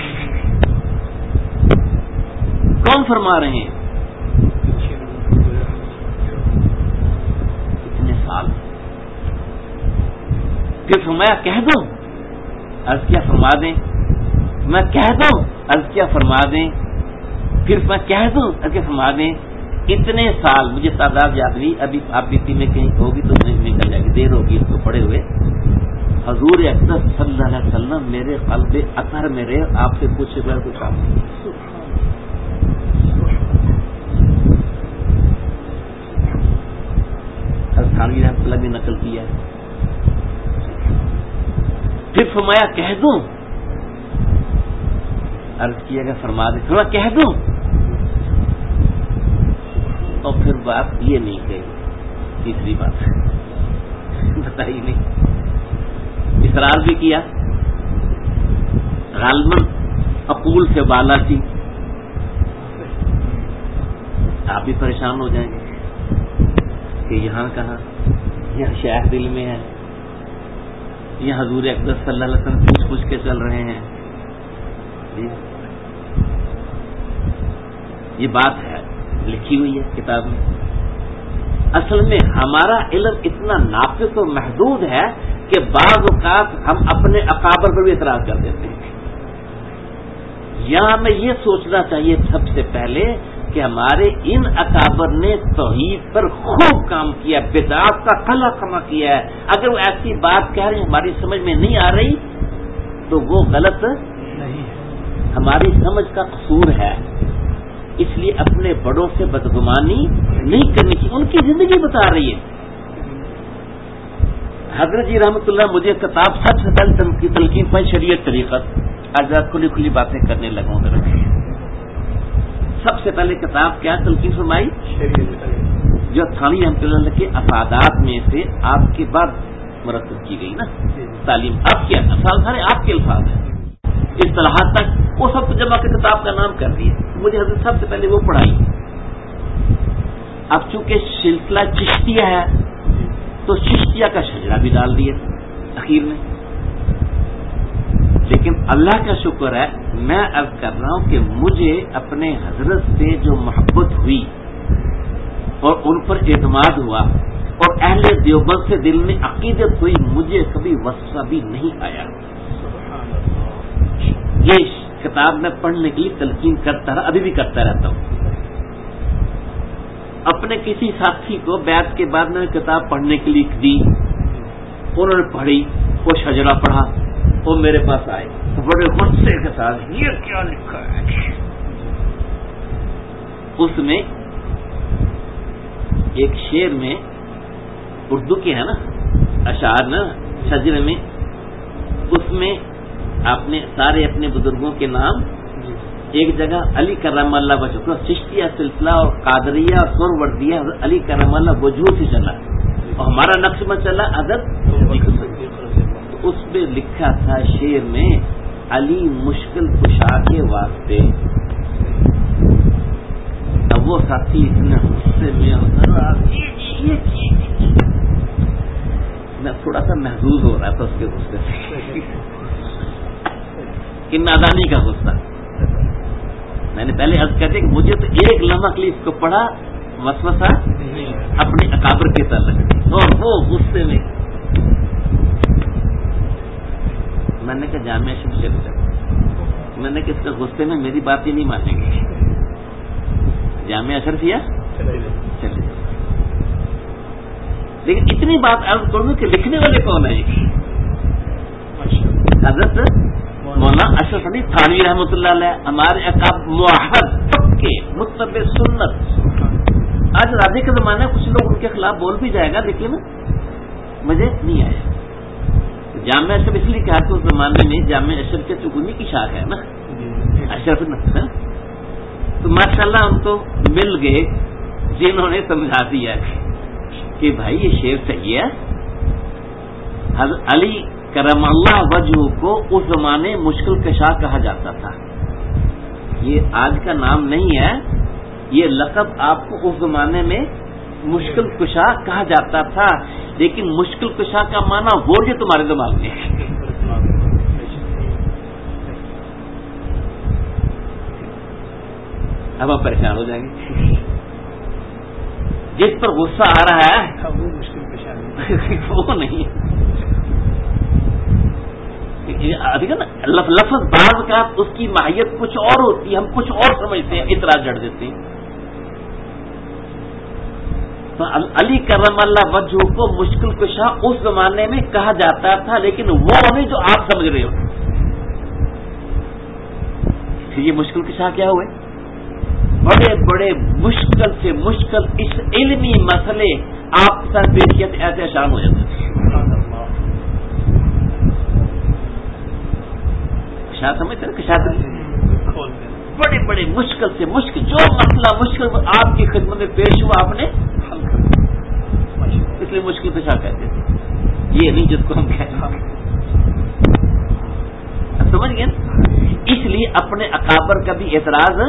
کون فرما رہے ہیں, اتنے سال. پھر فرمایا کہہ دوں, عرض کیا فرما دیں. میں کہہ دوں, عرض کیا فرما دیں. پھر میں کہہ دوں, عرض کیا فرما دیں. اتنے سال مجھے تعداد یاد نہیں, ابھی آپ بیتی میں کہیں ہوگی تو نکل جائے گی, دیر ہوگی اس کو پڑے ہوئے. حضور اقدس صلی اللہ علیہ وسلم میرے قلب اطہر میں رہے, آپ سے پوچھے بغیر کوئی کام نہیں. تھانوی رحمۃ اللہ نے نقل کیا. پھر فرمایا کہہ دوں, عرض کیا کہ فرما دے. تھوڑا کہہ دوں, اور پھر بات یہ نہیں کہی. تیسری بات بتائی نہیں, اصرار بھی کیا. غالباً اقول سے بالا تھی. آپ بھی پریشان ہو جائیں گے کہ یہاں کہاں، یہاں شیخ دل میں ہے، یہ حضور اقدس صلی اللہ علیہ وسلم پوچھ پوچھ کے چل رہے ہیں. یہ بات ہے لکھی ہوئی ہے کتاب میں. اصل میں ہمارا علم اتنا ناقص و محدود ہے کہ بعض اوقات ہم اپنے اکابر پر بھی اعتراض کر دیتے ہیں. یہاں ہمیں یہ سوچنا چاہیے سب سے پہلے کہ ہمارے ان اکابر نے توحید پر خوب کام کیا، بدعات کا قلع کما کیا ہے. اگر وہ ایسی بات کہہ رہے ہیں ہماری سمجھ میں نہیں آ رہی تو وہ غلط نہیں ہے، ہماری سمجھ کا قصور ہے. اس لیے اپنے بڑوں سے بدگمانی نہیں کرنی چاہیے، ان کی زندگی بتا رہی ہے. حضرت جی رحمۃ اللہ مجھے کتاب سب سے پہلے تلقین پر شریعت طریقت، آج آپ کھلی کھلی باتیں کرنے لگا ہوں. سب سے پہلے کتاب کیا تلقین فرمائی؟ جو تھانوی رحمۃ اللہ کے افادات میں سے آپ کے بعد مرتب کی گئی نا تعلیم. آپ کے افعال سارے آپ کے الفاظ ہیں، اصطلاحات تک وہ سب کو جمع کے کتاب کا نام کر دیا. مجھے حضرت سب سے پہلے وہ پڑھائی. اب چونکہ سلسلہ چشتیہ ہے تو چشتیہ کا شجرہ بھی ڈال دیا اخیر میں. لیکن اللہ کا شکر ہے، میں عرض کر رہا ہوں کہ مجھے اپنے حضرت سے جو محبت ہوئی اور ان پر اعتماد ہوا اور اہل دیوبند سے دل میں عقیدت ہوئی، مجھے کبھی وسوسہ بھی نہیں آیا. یہ کتاب میں پڑھنے کے لیے تلقین کرتا رہا، ابھی بھی کرتا رہتا ہوں. اپنے کسی ساتھی کو بیعت کے بعد میں کتاب پڑھنے کے لیے دی، انہوں نے پڑھی، وہ شجرہ پڑھا، وہ میرے پاس آئے بڑے غصے کے ساتھ، یہ کیا لکھا ہے؟ اس میں ایک شعر میں اردو کے ہے نا اشعار نا شجرے میں، اس میں آپ نے سارے اپنے بزرگوں کے نام ایک جگہ علی کرم اللہ وجہ، چشتیہ سلسلہ اور قادریہ اور سہروردیہ علی کرم اللہ وجہ سے چلا اور ہمارا نقش میں چلا ادب. تو اس میں لکھا تھا شعر میں، علی مشکل کشا کے واسطے. اب وہ ساتھی اتنے غصے میں میں تھوڑا سا محظوظ ہو رہا تھا اس کے غصے سے کہ نادانی کا غصہ. میں نے پہلے عرض کہتے کہ مجھے تو ایک لمحہ کے لیے اس کو پڑھا وسوسہ اپنے اکابر کے تعلق اور وہ غصے میں. میں نے کہا جامعہ شریف چلے جاؤ. میں نے کہا اس کے غصے میں میری بات ہی نہیں مانیں گے. جامعہ اشرفیہ چلے جاؤ. لیکن اتنی بات عرض کروں کہ لکھنے والے کون ہیں؟ حضرت مولانا اشرف علی تھانوی رحمۃ اللہ علیہ، ہمارے اکاب موحد پکے متبع سنت. آج راجے کے زمانے میں کچھ لوگ ان کے خلاف بول بھی جائے گا لیکن مجھے نہیں آیا. جامعہ اشرف اس لیے کہا کہ اس زمانے میں جامعہ اشرف کے چگنی کی شاخ ہے نا اشرف نا. تو ماشاءاللہ ہم تو مل گئے جنہوں نے سمجھا دیا کہ بھائی یہ شعر صحیح ہے. حضرت علی کرم اللہ وجہ کو اس زمانے مشکل کشا کہا جاتا تھا. یہ آج کا نام نہیں ہے، یہ لقب آپ کو اس زمانے میں مشکل کشا کہا جاتا تھا. لیکن مشکل کشا کا معنی وہ جو تمہارے دماغ میں ہے. اب آپ پریشان ہو جائیں گے. جس پر غصہ آ رہا ہے وہ مشکل کشا وہ نہیں. لفظ بعض کا اس کی ماہیت کچھ اور ہوتی ہے، ہم کچھ اور سمجھتے ہیں، اعتراض جڑ دیتے ہیں. تو علی کرم اللہ وجہ کو مشکل کشا اس زمانے میں کہا جاتا تھا، لیکن وہ نہیں جو آپ سمجھ رہے ہو. یہ مشکل کشا کیا ہوئے؟ بڑے بڑے مشکل سے مشکل اس علمی مسئلے آپ کے ساتھ پیش کیا ایسے آسان ہو جاتے تھے. کشا سمجھتے ہیں کشا بڑے بڑے مشکل سے مشکل جو مسئلہ مشکل آپ کی خدمت میں پیش ہوا آپ نے حل کر دیا، اس لیے مشکل کشا کہتے تھے. یہ نہیں جس کو ہم کہتے ہیں. سمجھ گئے نا؟ اس لیے اپنے اکابر کا بھی اعتراض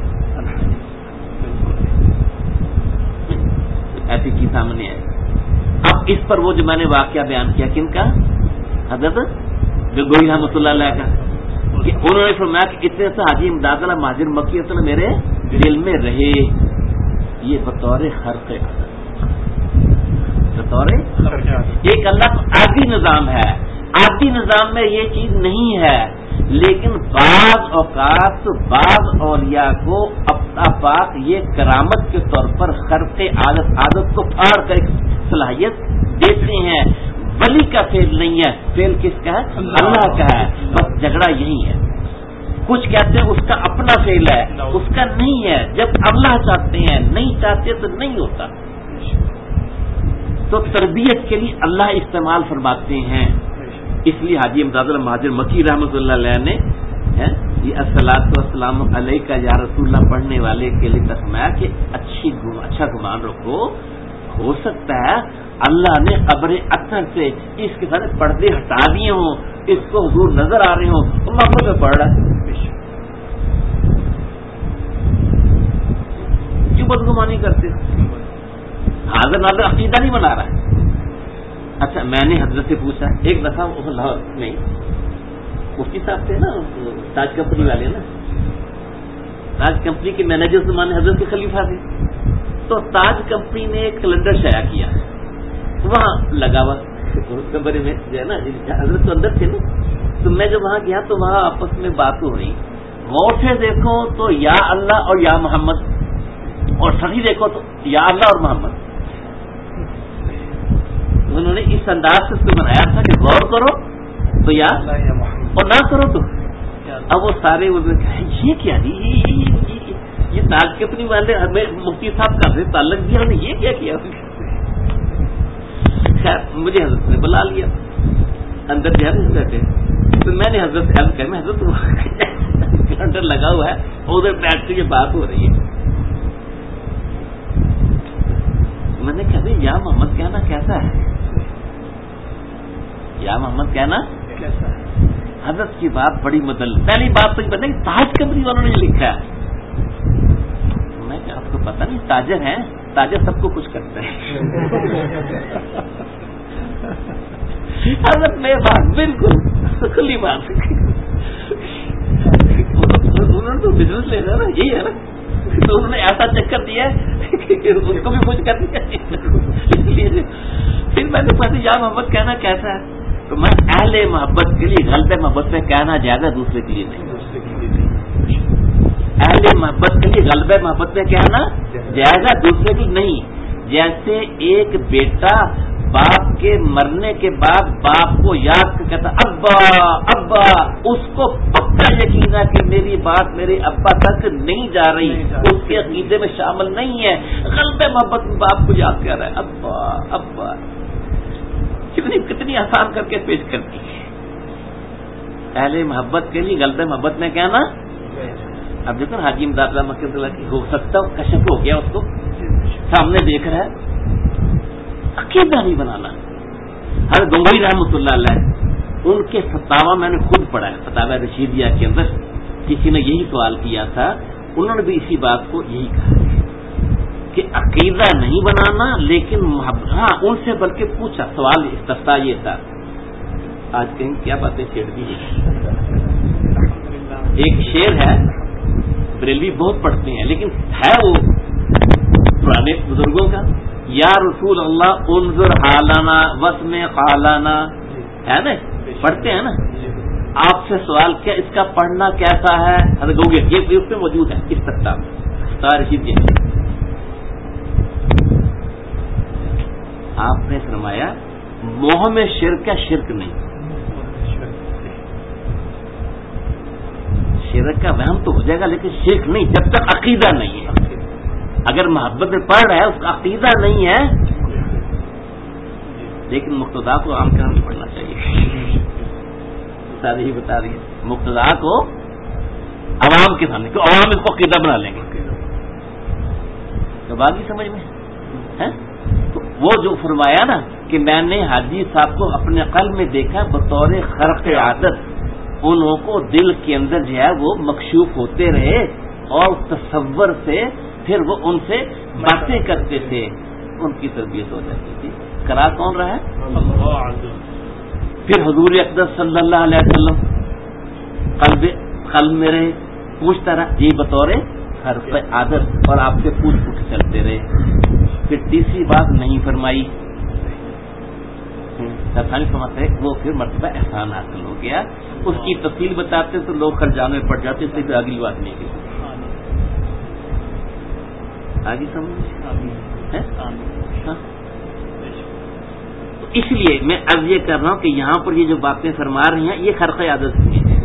ایسی چیز سامنے آئی. اب اس پر وہ جو میں نے واقعہ بیان کیا کن کا، حضرت گنگوئی رحمۃ اللہ علیہ کا، کہ انہوں نے فرمایا کہ اتنے سے حاجی امداد اللہ مہاجر مکی اصل میرے دل میں رہے. یہ بطور خرق بطور ایک اللہ کا عادی نظام ہے. عادی نظام میں یہ چیز نہیں ہے، لیکن بعض اوقات بعض اولیاء کو اپنا پاک یہ کرامت کے طور پر خرق عادت عادت کو پھاڑ کر ایک صلاحیت دیتے ہیں. ولی کا فعل نہیں ہے، فعل کس کا ہے؟ اللہ کا ہے. بس جھگڑا یہی ہے. کچھ کہتے ہیں اس کا اپنا فعل ہے، اس کا نہیں ہے. جب اللہ چاہتے ہیں، نہیں چاہتے تو نہیں ہوتا. تو تربیت کے لیے اللہ استعمال فرماتے ہیں. اس لیے حاجی امداد المہاجر مکی رحمۃ اللہ علیہ نے یہ الصلاۃ والسلام علیک یا رسول اللہ پڑھنے والے کے لیے فرمایا کہ اچھی اچھا گمان رکھو، ہو سکتا ہے اللہ نے قبر اطہر سے اس کے سارے پردے ہٹا دیے ہوں، اس کو حضور نظر آ رہے ہوں، تو محمد میں پڑھ رہا ہے. کیوں بدگمانی کرتے ہو؟ حاضر ناظر عقیدہ نہیں بنا رہا ہے. اچھا میں نے حضرت سے پوچھا ایک دفعہ لاہور میں مفتی صاحب تھے نا، تاج کمپنی والے نا، تاج کمپنی کے مینیجر زمانے حضرت کے خلیفہ تھے. تو تاج کمپنی نے ایک کیلنڈر شائع کیا، وہاں لگا ہوا کمرے میں جو ہے نا، حضرت تو اندر تھے نا. تو میں جب وہاں گیا تو وہاں آپس میں بات ہو رہی، غور سے دیکھو تو یا اللہ اور یا محمد، اور صحیح دیکھو تو یا اللہ اور محمد. انہوں نے اس انداز سے اس کو بنایا تھا کہ غور کرو تو یا اور نہ کرو تو. اب وہ سارے یہ کیا یہ تاج کمپنی والے مفتی صاحب کا تعلق دیا، انہوں نے یہ کیا کیا. خیر مجھے حضرت نے بلا لیا اندر جو ہے بیٹھے. تو میں نے حضرت سے عرض کیا، میں حضرت کیلنڈر لگا ہوا ہے، ادھر بیٹھ کے یہ بات ہو رہی ہے. میں نے کہا یا محمد کہنا کیسا ہے، یا محمد کہنا کیسا ہے. حضرت کی بات بڑی مدل. پہلی بات تو یہ بتا کہ تاج کمپنی والوں نے لکھا ہے. میں کہ آپ کو پتا نہیں تاجر ہیں، تاجر سب کو کچھ کرتا ہے. حضرت میں بات بالکل کھلی بات، انہوں نے تو بزنس لے رہا نا، یہی ہے نا. تو انہوں نے ایسا چکر دیا کہ اس کو بھی کچھ کر دیا. پھر میں نے پوچھا یا محمد کہنا کیسا ہے، تو میں اہل محبت کے لیے غلط محبت میں کہنا جائز ہے، دوسرے کے لیے نہیں. اہل محبت کے لیے غلط محبت میں کہنا جائز ہے، دوسرے کے لیے نہیں. جیسے ایک بیٹا باپ کے مرنے کے بعد باپ کو یاد کر کہتا ابا ابا، اس کو پکا یقین ہے کہ میری بات میرے ابا تک نہیں جا رہی، اس کے عقیدے میں شامل نہیں ہے. غلط محبت میں باپ کو یاد کر رہا ہے ابا ابا. کتنی کتنی آسان کر کے پیش کرتی ہے. اہل محبت کے لیے غلط محبت میں کہنا. اب دیکھو حاجی امداد اللہ مکی اللہ کی ہو سکتا ہے کشف ہو گیا، اس کو سامنے دیکھ رہا ہے، عقیدہ نہیں بنانا. حضرت گنگوئی رحمۃ اللہ علیہ ان کے فتاوا میں نے خود پڑھا ہے، فتاوا رشیدیہ کے اندر کسی نے یہی سوال کیا تھا، انہوں نے بھی اسی بات کو یہی کہا کہ عقیدہ نہیں بنانا لیکن محبت. ہاں ان سے بلکہ پوچھا سوال استفتا یہ تھا، آج کہیں کیا باتیں چھیڑ دی ہے. ایک شعر ہے، بریلوی بہت پڑھتے ہیں لیکن ہے وہ پرانے بزرگوں کا، یا رسول اللہ انظر حالنا وسم قالانا، ہے نا، پڑھتے ہیں نا. آپ سے سوال کیا اس کا پڑھنا کیسا ہے، یہ اس میں موجود ہے اس تختہ میں رشید. آپ نے فرمایا موہ میں شرک کا شرک نہیں، شرک کا وہم تو ہو جائے گا لیکن شرک نہیں جب تک عقیدہ نہیں ہے. اگر محبت میں پڑھ رہا ہے اس کا عقیدہ نہیں ہے، لیکن مقتدا کو عام کام نہیں پڑھنا چاہیے. سارے ہی بتا رہی ہے مقتدا کو عوام کے سامنے، کہ عوام اس کو عقیدہ بنا لیں گے. تو باقی سمجھ میں ہے. تو وہ جو فرمایا نا کہ میں نے حاجی صاحب کو اپنے قلب میں دیکھا بطور خرق عادت، انہوں کو دل کے اندر جو ہے وہ مکشوف ہوتے رہے اور تصور سے پھر وہ ان سے باتیں کرتے تھے، ان کی تربیت ہو جاتی تھی۔ کرا کون رہا ہے؟ پھر حضور اقدس صلی اللہ علیہ وسلم قلب قلب میں رہے، پوچھتا رہا یہ بطور حرف عادت اور آپ سے پوچھ پوچھ چلتے رہے۔ پھر تیسری بات نہیں فرمائی، ثانی فرماتا ہے وہ پھر مرتبہ احسان حاصل ہو گیا۔ اس کی تفصیل بتاتے تو لوگ خرجانے پڑ جاتے، اس لیے اگلی بات نہیں کی آگے سمجھ ہے۔ تو اس لیے میں اب یہ کر رہا ہوں کہ یہاں پر یہ جو باتیں فرما رہی ہیں یہ خرق عادت کی ہے،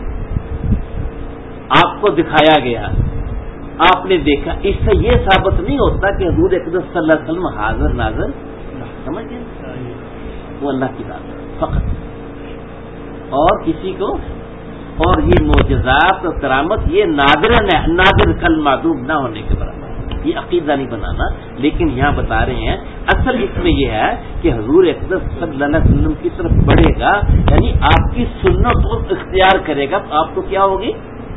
آپ کو دکھایا گیا، آپ نے دیکھا، اس سے یہ ثابت نہیں ہوتا کہ حضور اقدس صلی اللہ علیہ وسلم حاضر ناظر سمجھ گئے، وہ اللہ کی ذات ہے فقط، اور کسی کو، اور یہ معجزات اور کرامت یہ نادر نادر کل معدوم نہ ہونے کے برابر، یہ عقیدہ نہیں بنانا، لیکن یہاں بتا رہے ہیں اصل اس میں یہ ہے کہ حضور اقدس صلی اللہ علیہ وسلم کی طرف بڑھے گا، یعنی آپ کی سنت کو اختیار کرے گا، تو آپ کو کیا ہوگی؟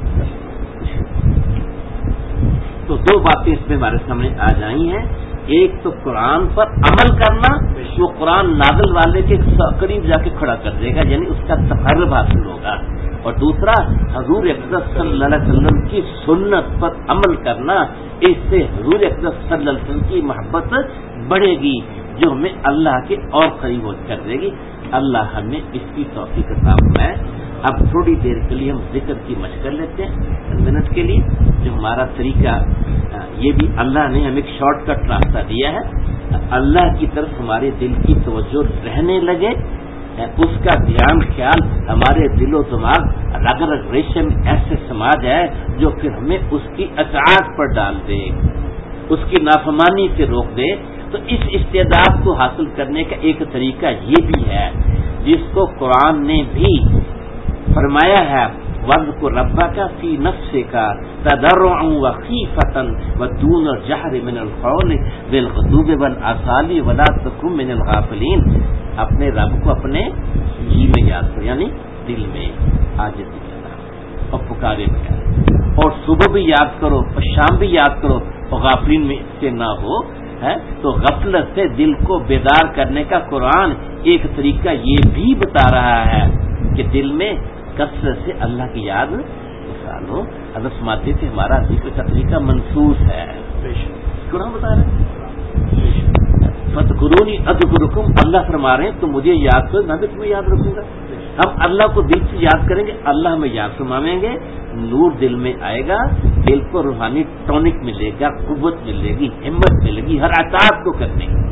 تو دو باتیں اس میں ہمارے سامنے آ جائی ہیں، ایک تو قرآن پر عمل کرنا، وہ قرآن نازل والے کے قریب جا کے کھڑا کر دے گا، یعنی اس کا تقرب حاصل ہوگا، اور دوسرا حضور اقدس صلی اللہ علیہ وسلم کی سنت پر عمل کرنا، اس سے حضور اقدس صلی اللہ علیہ وسلم کی محبت بڑھے گی، جو ہمیں اللہ کے اور قریب کر دے گی۔ اللہ ہمیں اس کی توفیق عطا فرمائے۔ اب تھوڑی دیر کے لیے ہم ذکر کی مشق کر لیتے ہیں، چند منٹ کے لیے، جو ہمارا طریقہ، یہ بھی اللہ نے ہمیں ایک شارٹ کٹ راستہ دیا ہے، اللہ کی طرف ہمارے دل کی توجہ رہنے لگے، اس کا دھیان خیال ہمارے دل و دماغ رگ رگ ریشے میں ایسے سماج ہے جو پھر ہمیں اس کی اطاعت پر ڈال دے، اس کی نافرمانی سے روک دے۔ تو اس استعداد کو حاصل کرنے کا ایک طریقہ یہ بھی ہے، جس کو قرآن نے بھی فرمایا ہے، وَاذْكُرْ رَبَّكَ فِي نَفْسِكَ تَضَرُّعًا وَخِيفَةً وَدُونَ الْجَهْرِ مِنَ الْقَوْلِ بِالْغُدُوِّ وَالْآصَالِ وَلَا تَكُن مِّنَ الْغَافِلِينَ۔ اپنے رب کو اپنے جی میں یاد کرو، یعنی دل میں عاجزی کے ساتھ اور پکارے بغیر، اور صبح بھی یاد کرو اور شام بھی یاد کرو، اور غافلین میں سے نہ ہو ہے۔ تو غفلت سے دل کو بیدار کرنے کا قرآن ایک طریقہ یہ بھی بتا رہا ہے کہ دل میں کثرت سے اللہ کی یاد مثال ہو۔ حضرت فرماتے تھے ہمارا ذکر کا طریقہ منسوس ہے، قرآن بتا رہے ہیں فَاذْكُرُونِی أَذْكُرْکُم، اللہ فرما رہے ہیں تم مجھے یاد کرو میں بھی تمہیں یاد رکھوں گا۔ ہم اللہ کو دل سے یاد کریں گے، اللہ ہمیں یاد فرمائیں گے، نور دل میں آئے گا، دل کو روحانی ٹونک ملے گا، قوت ملے گی، ہمت ملے گی ہر اطاعت کو کرنے کی۔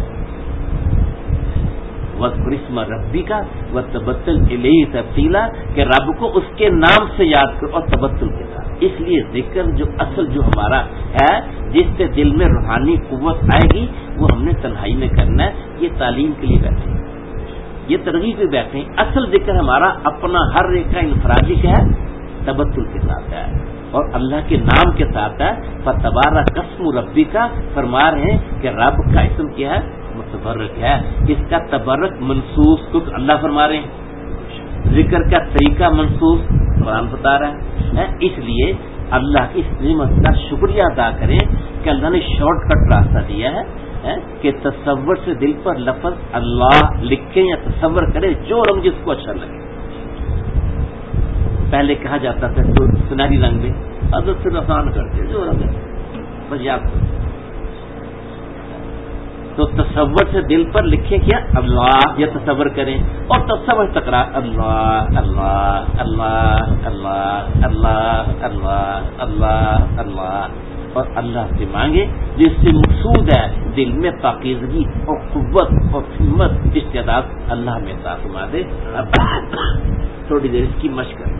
وَاذْكُرِ اسْمَ رَبِّکَ وَتَبَتَّلْ إِلَیْہِ تَبْتِیلًا، کہ رب کو اس کے نام سے یاد کرو اور تبتل کے ساتھ۔ اس لیے ذکر جو اصل جو ہمارا ہے، جس سے دل میں روحانی قوت آئے گی، وہ ہم نے تنہائی میں کرنا ہے۔ یہ تعلیم کے لیے بیٹھے ہیں، یہ ترغیب پہ بیٹھے ہیں۔ اصل ذکر ہمارا اپنا ہر ایک کا انفرادی کا ہے، تبتل کے ساتھ ہے اور اللہ کے نام کے ساتھ ہے۔ فَتَبَارَکَ اسْمُ رَبِّکَ، فرما رہے ہیں کہ رب کا اسم کیا ہے؟ متبرک ہے، اس کا تبرک منسوس، کچھ اللہ فرما رہے ہیں، ذکر کا طریقہ منسوس قرآن بتا رہا ہے۔ اس لیے اللہ کی اس نعمت کا شکریہ ادا کریں کہ اللہ نے شارٹ کٹ راستہ دیا ہے کہ تصور سے دل پر لفظ اللہ لکھیں یا تصور کریں، جو رنگ جس کو اچھا لگے۔ پہلے کہا جاتا تھا تو سنہری رنگ میں، اب پھر آسان کرتے جو رنگ ہے بس یاد کرو۔ تو تصور سے دل پر لکھیں کیا؟ اللہ، یہ تصور کریں، اور تصور تکرار اللہ اللہ اللہ اللہ اللہ اللہ اللہ اللہ، اور اللہ سے مانگے جس سے مقصود ہے دل میں پاکیزگی اور قوت اور ہمت، استعداد اللہ میں عطا فرما دے۔ تھوڑی دیر اس کی مشق کریں۔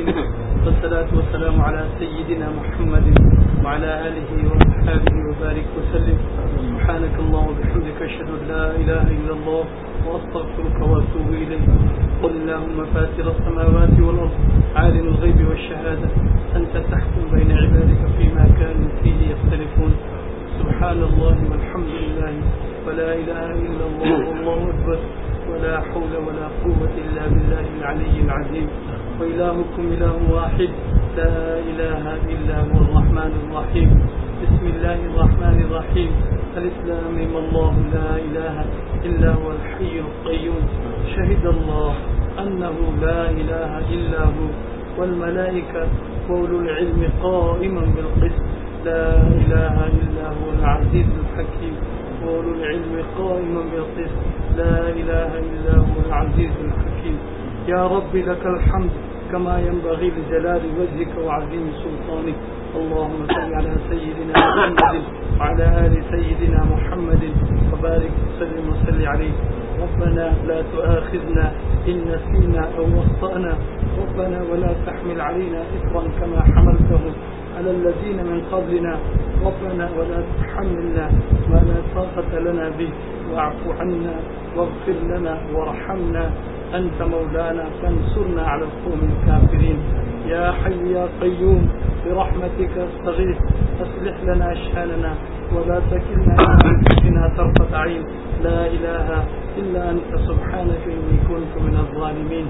العالمين، والصلاة والسلام على سيدنا محمد وعلى آله وصحبه وبارك وسلم. سبحانك اللهم وبحمدك أشهد أن لا إله إلا الله وأستغفرك وأتوب إليك. قل اللهم فاتر السماوات والأرض عالم الغيب والشهادة أنت تحكم بين عبادك فيما كانوا فيه يختلفون. سبحان الله والحمد لله ولا إله إلا الله والله أكبر ولا حول ولا قوة إلا بالله العلي العظيم. وإلهكم إله واحد لا إله إلا هو الرحمن الرحيم. بسم الله الرحمن الرحيم. الإسلام الله لا إله إلا هو الحي القيوم. شهد الله أنه لا إله إلا هو والملائكة وأولو العلم قائما بالقسط. لا إله إلا هو العزيز الحكيم وأولو العلم قائما بالقسط. لا إله إلا هو العزيز الحكيم. يا رب لك الحمد كما ينبغي لجلال وجهك وعظيم سلطانك. اللهم صل على سيدنا محمد وعلى آل سيدنا محمد وبارك وسلم وصل عليه. ربنا لا تؤاخذنا إن نسينا أو أخطأنا. ربنا ولا تحمل علينا إصرا كما حملته على الذين من قبلنا. ربنا ولا تحملنا ما لا طاقة لنا به. واعف عنا واغفر لنا وارحمنا أنت مولانا فانصرنا على القوم الكافرين. يا حي يا قيوم برحمتك استغيث أصلح لنا شأننا ولا تكلنا إلى أنفسنا طرفة عين. لا إله إلا أنت سبحانك إني كنت من الظالمين.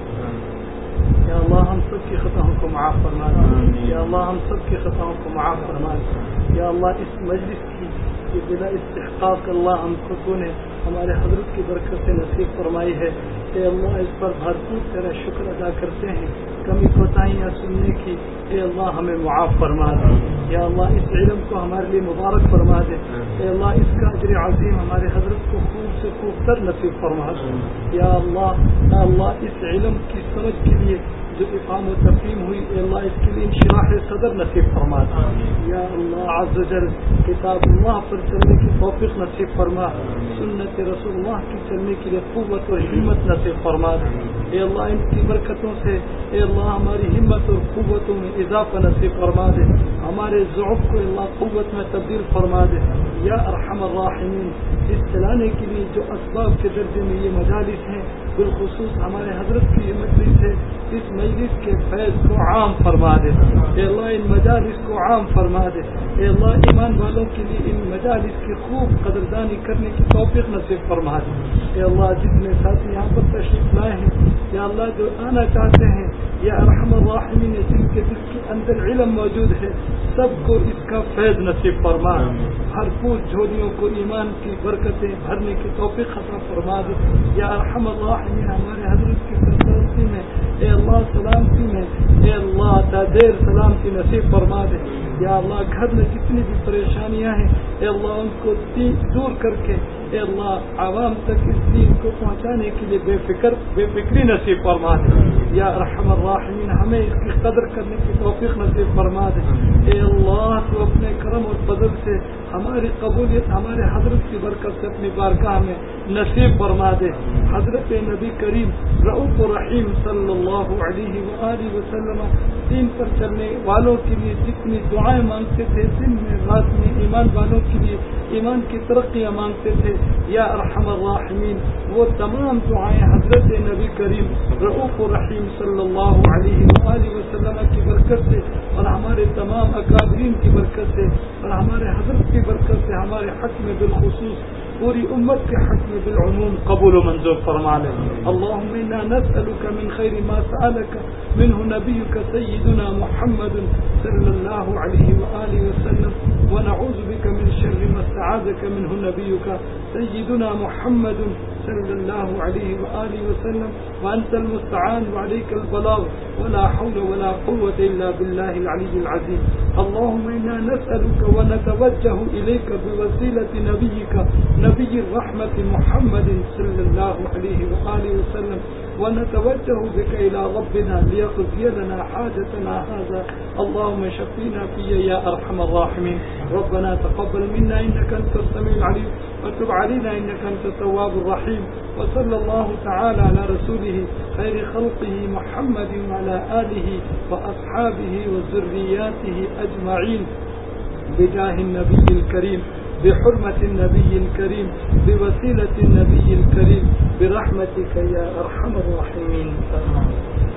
یا اللہ ہم سب کی خطاؤں کو معاف فرما دے. یا اللہ ہم سب کی خطاؤں کو معاف فرما دے. یا اللہ اس مجلس کی کہ بلا استحقاق اللہ ہم کو نے ہمارے حضرت کی برکت سے نصیب فرمائی ہے. اے اللہ اس پر بھرپور تیرا شکر ادا کرتے ہیں. کمی کوتاہیاں سننے کی اے اللہ ہمیں معاف فرما دے. یا اللہ اس علم کو ہمارے لیے مبارک فرما دے. اے اللہ اس کا اجر عظیم ہمارے حضرت کو خوب سے خوب تر نصیب فرما دے. یا اللہ اے اللہ اس علم کی سمجھ کے لیے جو اقام و تفہیم ہوئی اے اللہ اس کے لیے انشراح صدر نصیب فرما دے. یا اللہ عز و جل کتاب اللہ پر چلنے کی توفیق نصیب فرما. سنت رسول اللہ کی چلنے کے لیے قوت اور ہمت نصیب فرما دے. اے اللہ ان کی برکتوں سے اے اللہ ہماری ہمت اور قوتوں میں اضافہ نصیب فرما دے. ہمارے ضعف کو اللہ قوت میں تبدیل فرما دے. یا ارحم الراحمین اس چلانے کے لیے جو اسباب کے درجے میں یہ مجالس ہیں بالخصوص ہمارے حضرت کی یہ مجلس ہے اس مجلس کے فیض کو عام فرما دے. اے اللہ ان مجالس کو عام فرما دے. اے اللہ ایمان والوں کے لیے ان مجالس کی خوب قدردانی کرنے کی توفیق نصیب فرما دے. اے اللہ جتنے ساتھی یہاں پر تشریف لائے ہیں یا اللہ جو آنا چاہتے ہیں یا ارحم الراحمین جن کے دل کے اندر علم موجود ہے سب کو اس کا فیض نصیب فرما. بھرپور جھولیوں کو ایمان کی برکتیں بھرنے کی توفیق عطا فرما دے. یا ارحم الراحمین ہمارے حضرت کی سرپرستی میں اے اللہ سلامتی میں اے اللہ تادیر سلامتی نصیب فرما دے. یا اللہ گھر میں جتنی بھی پریشانیاں ہیں اے اللہ ان کو دور کر کے اے اللہ عوام تک اس دین کو پہنچانے کے لیے بے فکر بے فکری نصیب فرما دے. یا ارحم الراحمین ہمیں اس کی قدر کرنے کی توفیق نصیب فرما دے. اے اللہ تو اپنے کرم اور فضل سے ہماری قبولیت ہمارے حضرت کی برکت سے اپنی بارگاہ میں نصیب فرما دے. حضرت نبی کریم رؤوف الرحیم صلی اللہ علیہ وآلہ وسلم دین پر چلنے والوں کے لیے جتنی دعائیں مانگتے تھے دن میں رات میں ایمان والوں کے لیے ایمان کی ترقیاں مانگتے تھے یا ارحم الراحمین وہ تمام دعائیں حضرت نبی کریم رؤوف الرحیم صلی اللہ علیہ وآلہ وسلم کی برکت سے اور ہمارے تمام اکابرین کی برکت سے اور ہمارے حضرت کی برکت سے ہمارے حق میں بالخصوص پوری امت کے حق میں بالعموم قبول و منظور فرما لے. اللهم انا نسألك من خير ما سألك منه نبيك سيدنا محمد صلى الله عليه وآله وسلم ونعوذ بك من شر ما استعاذك منه نبيك سيدنا محمد صلى الله عليه وآله وسلم وأنت المستعان وعليك البلاغ ولا حول ولا قوة إلا بالله العلي العظيم. اللهم إنا نسألك ونتوجه إليك بوسيلة نبيك نبي الرحمة محمد صلى الله عليه وآله وسلم ونتوجه بك إلى ربنا ليقضي لنا حاجتنا هذا. اللهم شفينا فيه يا أرحم الراحمين. ربنا تقبل منا إنك أنت السميع العليم وتب علينا إنك أنت التواب الرحيم. وصلى الله تعالى على رسوله خير خلقه محمد وعلى آله وأصحابه وذرياته أجمعين بجاه النبي الكريم بحرمة النبي الكريم بوسيلة النبي الكريم برحمتك يا أرحم الراحمين.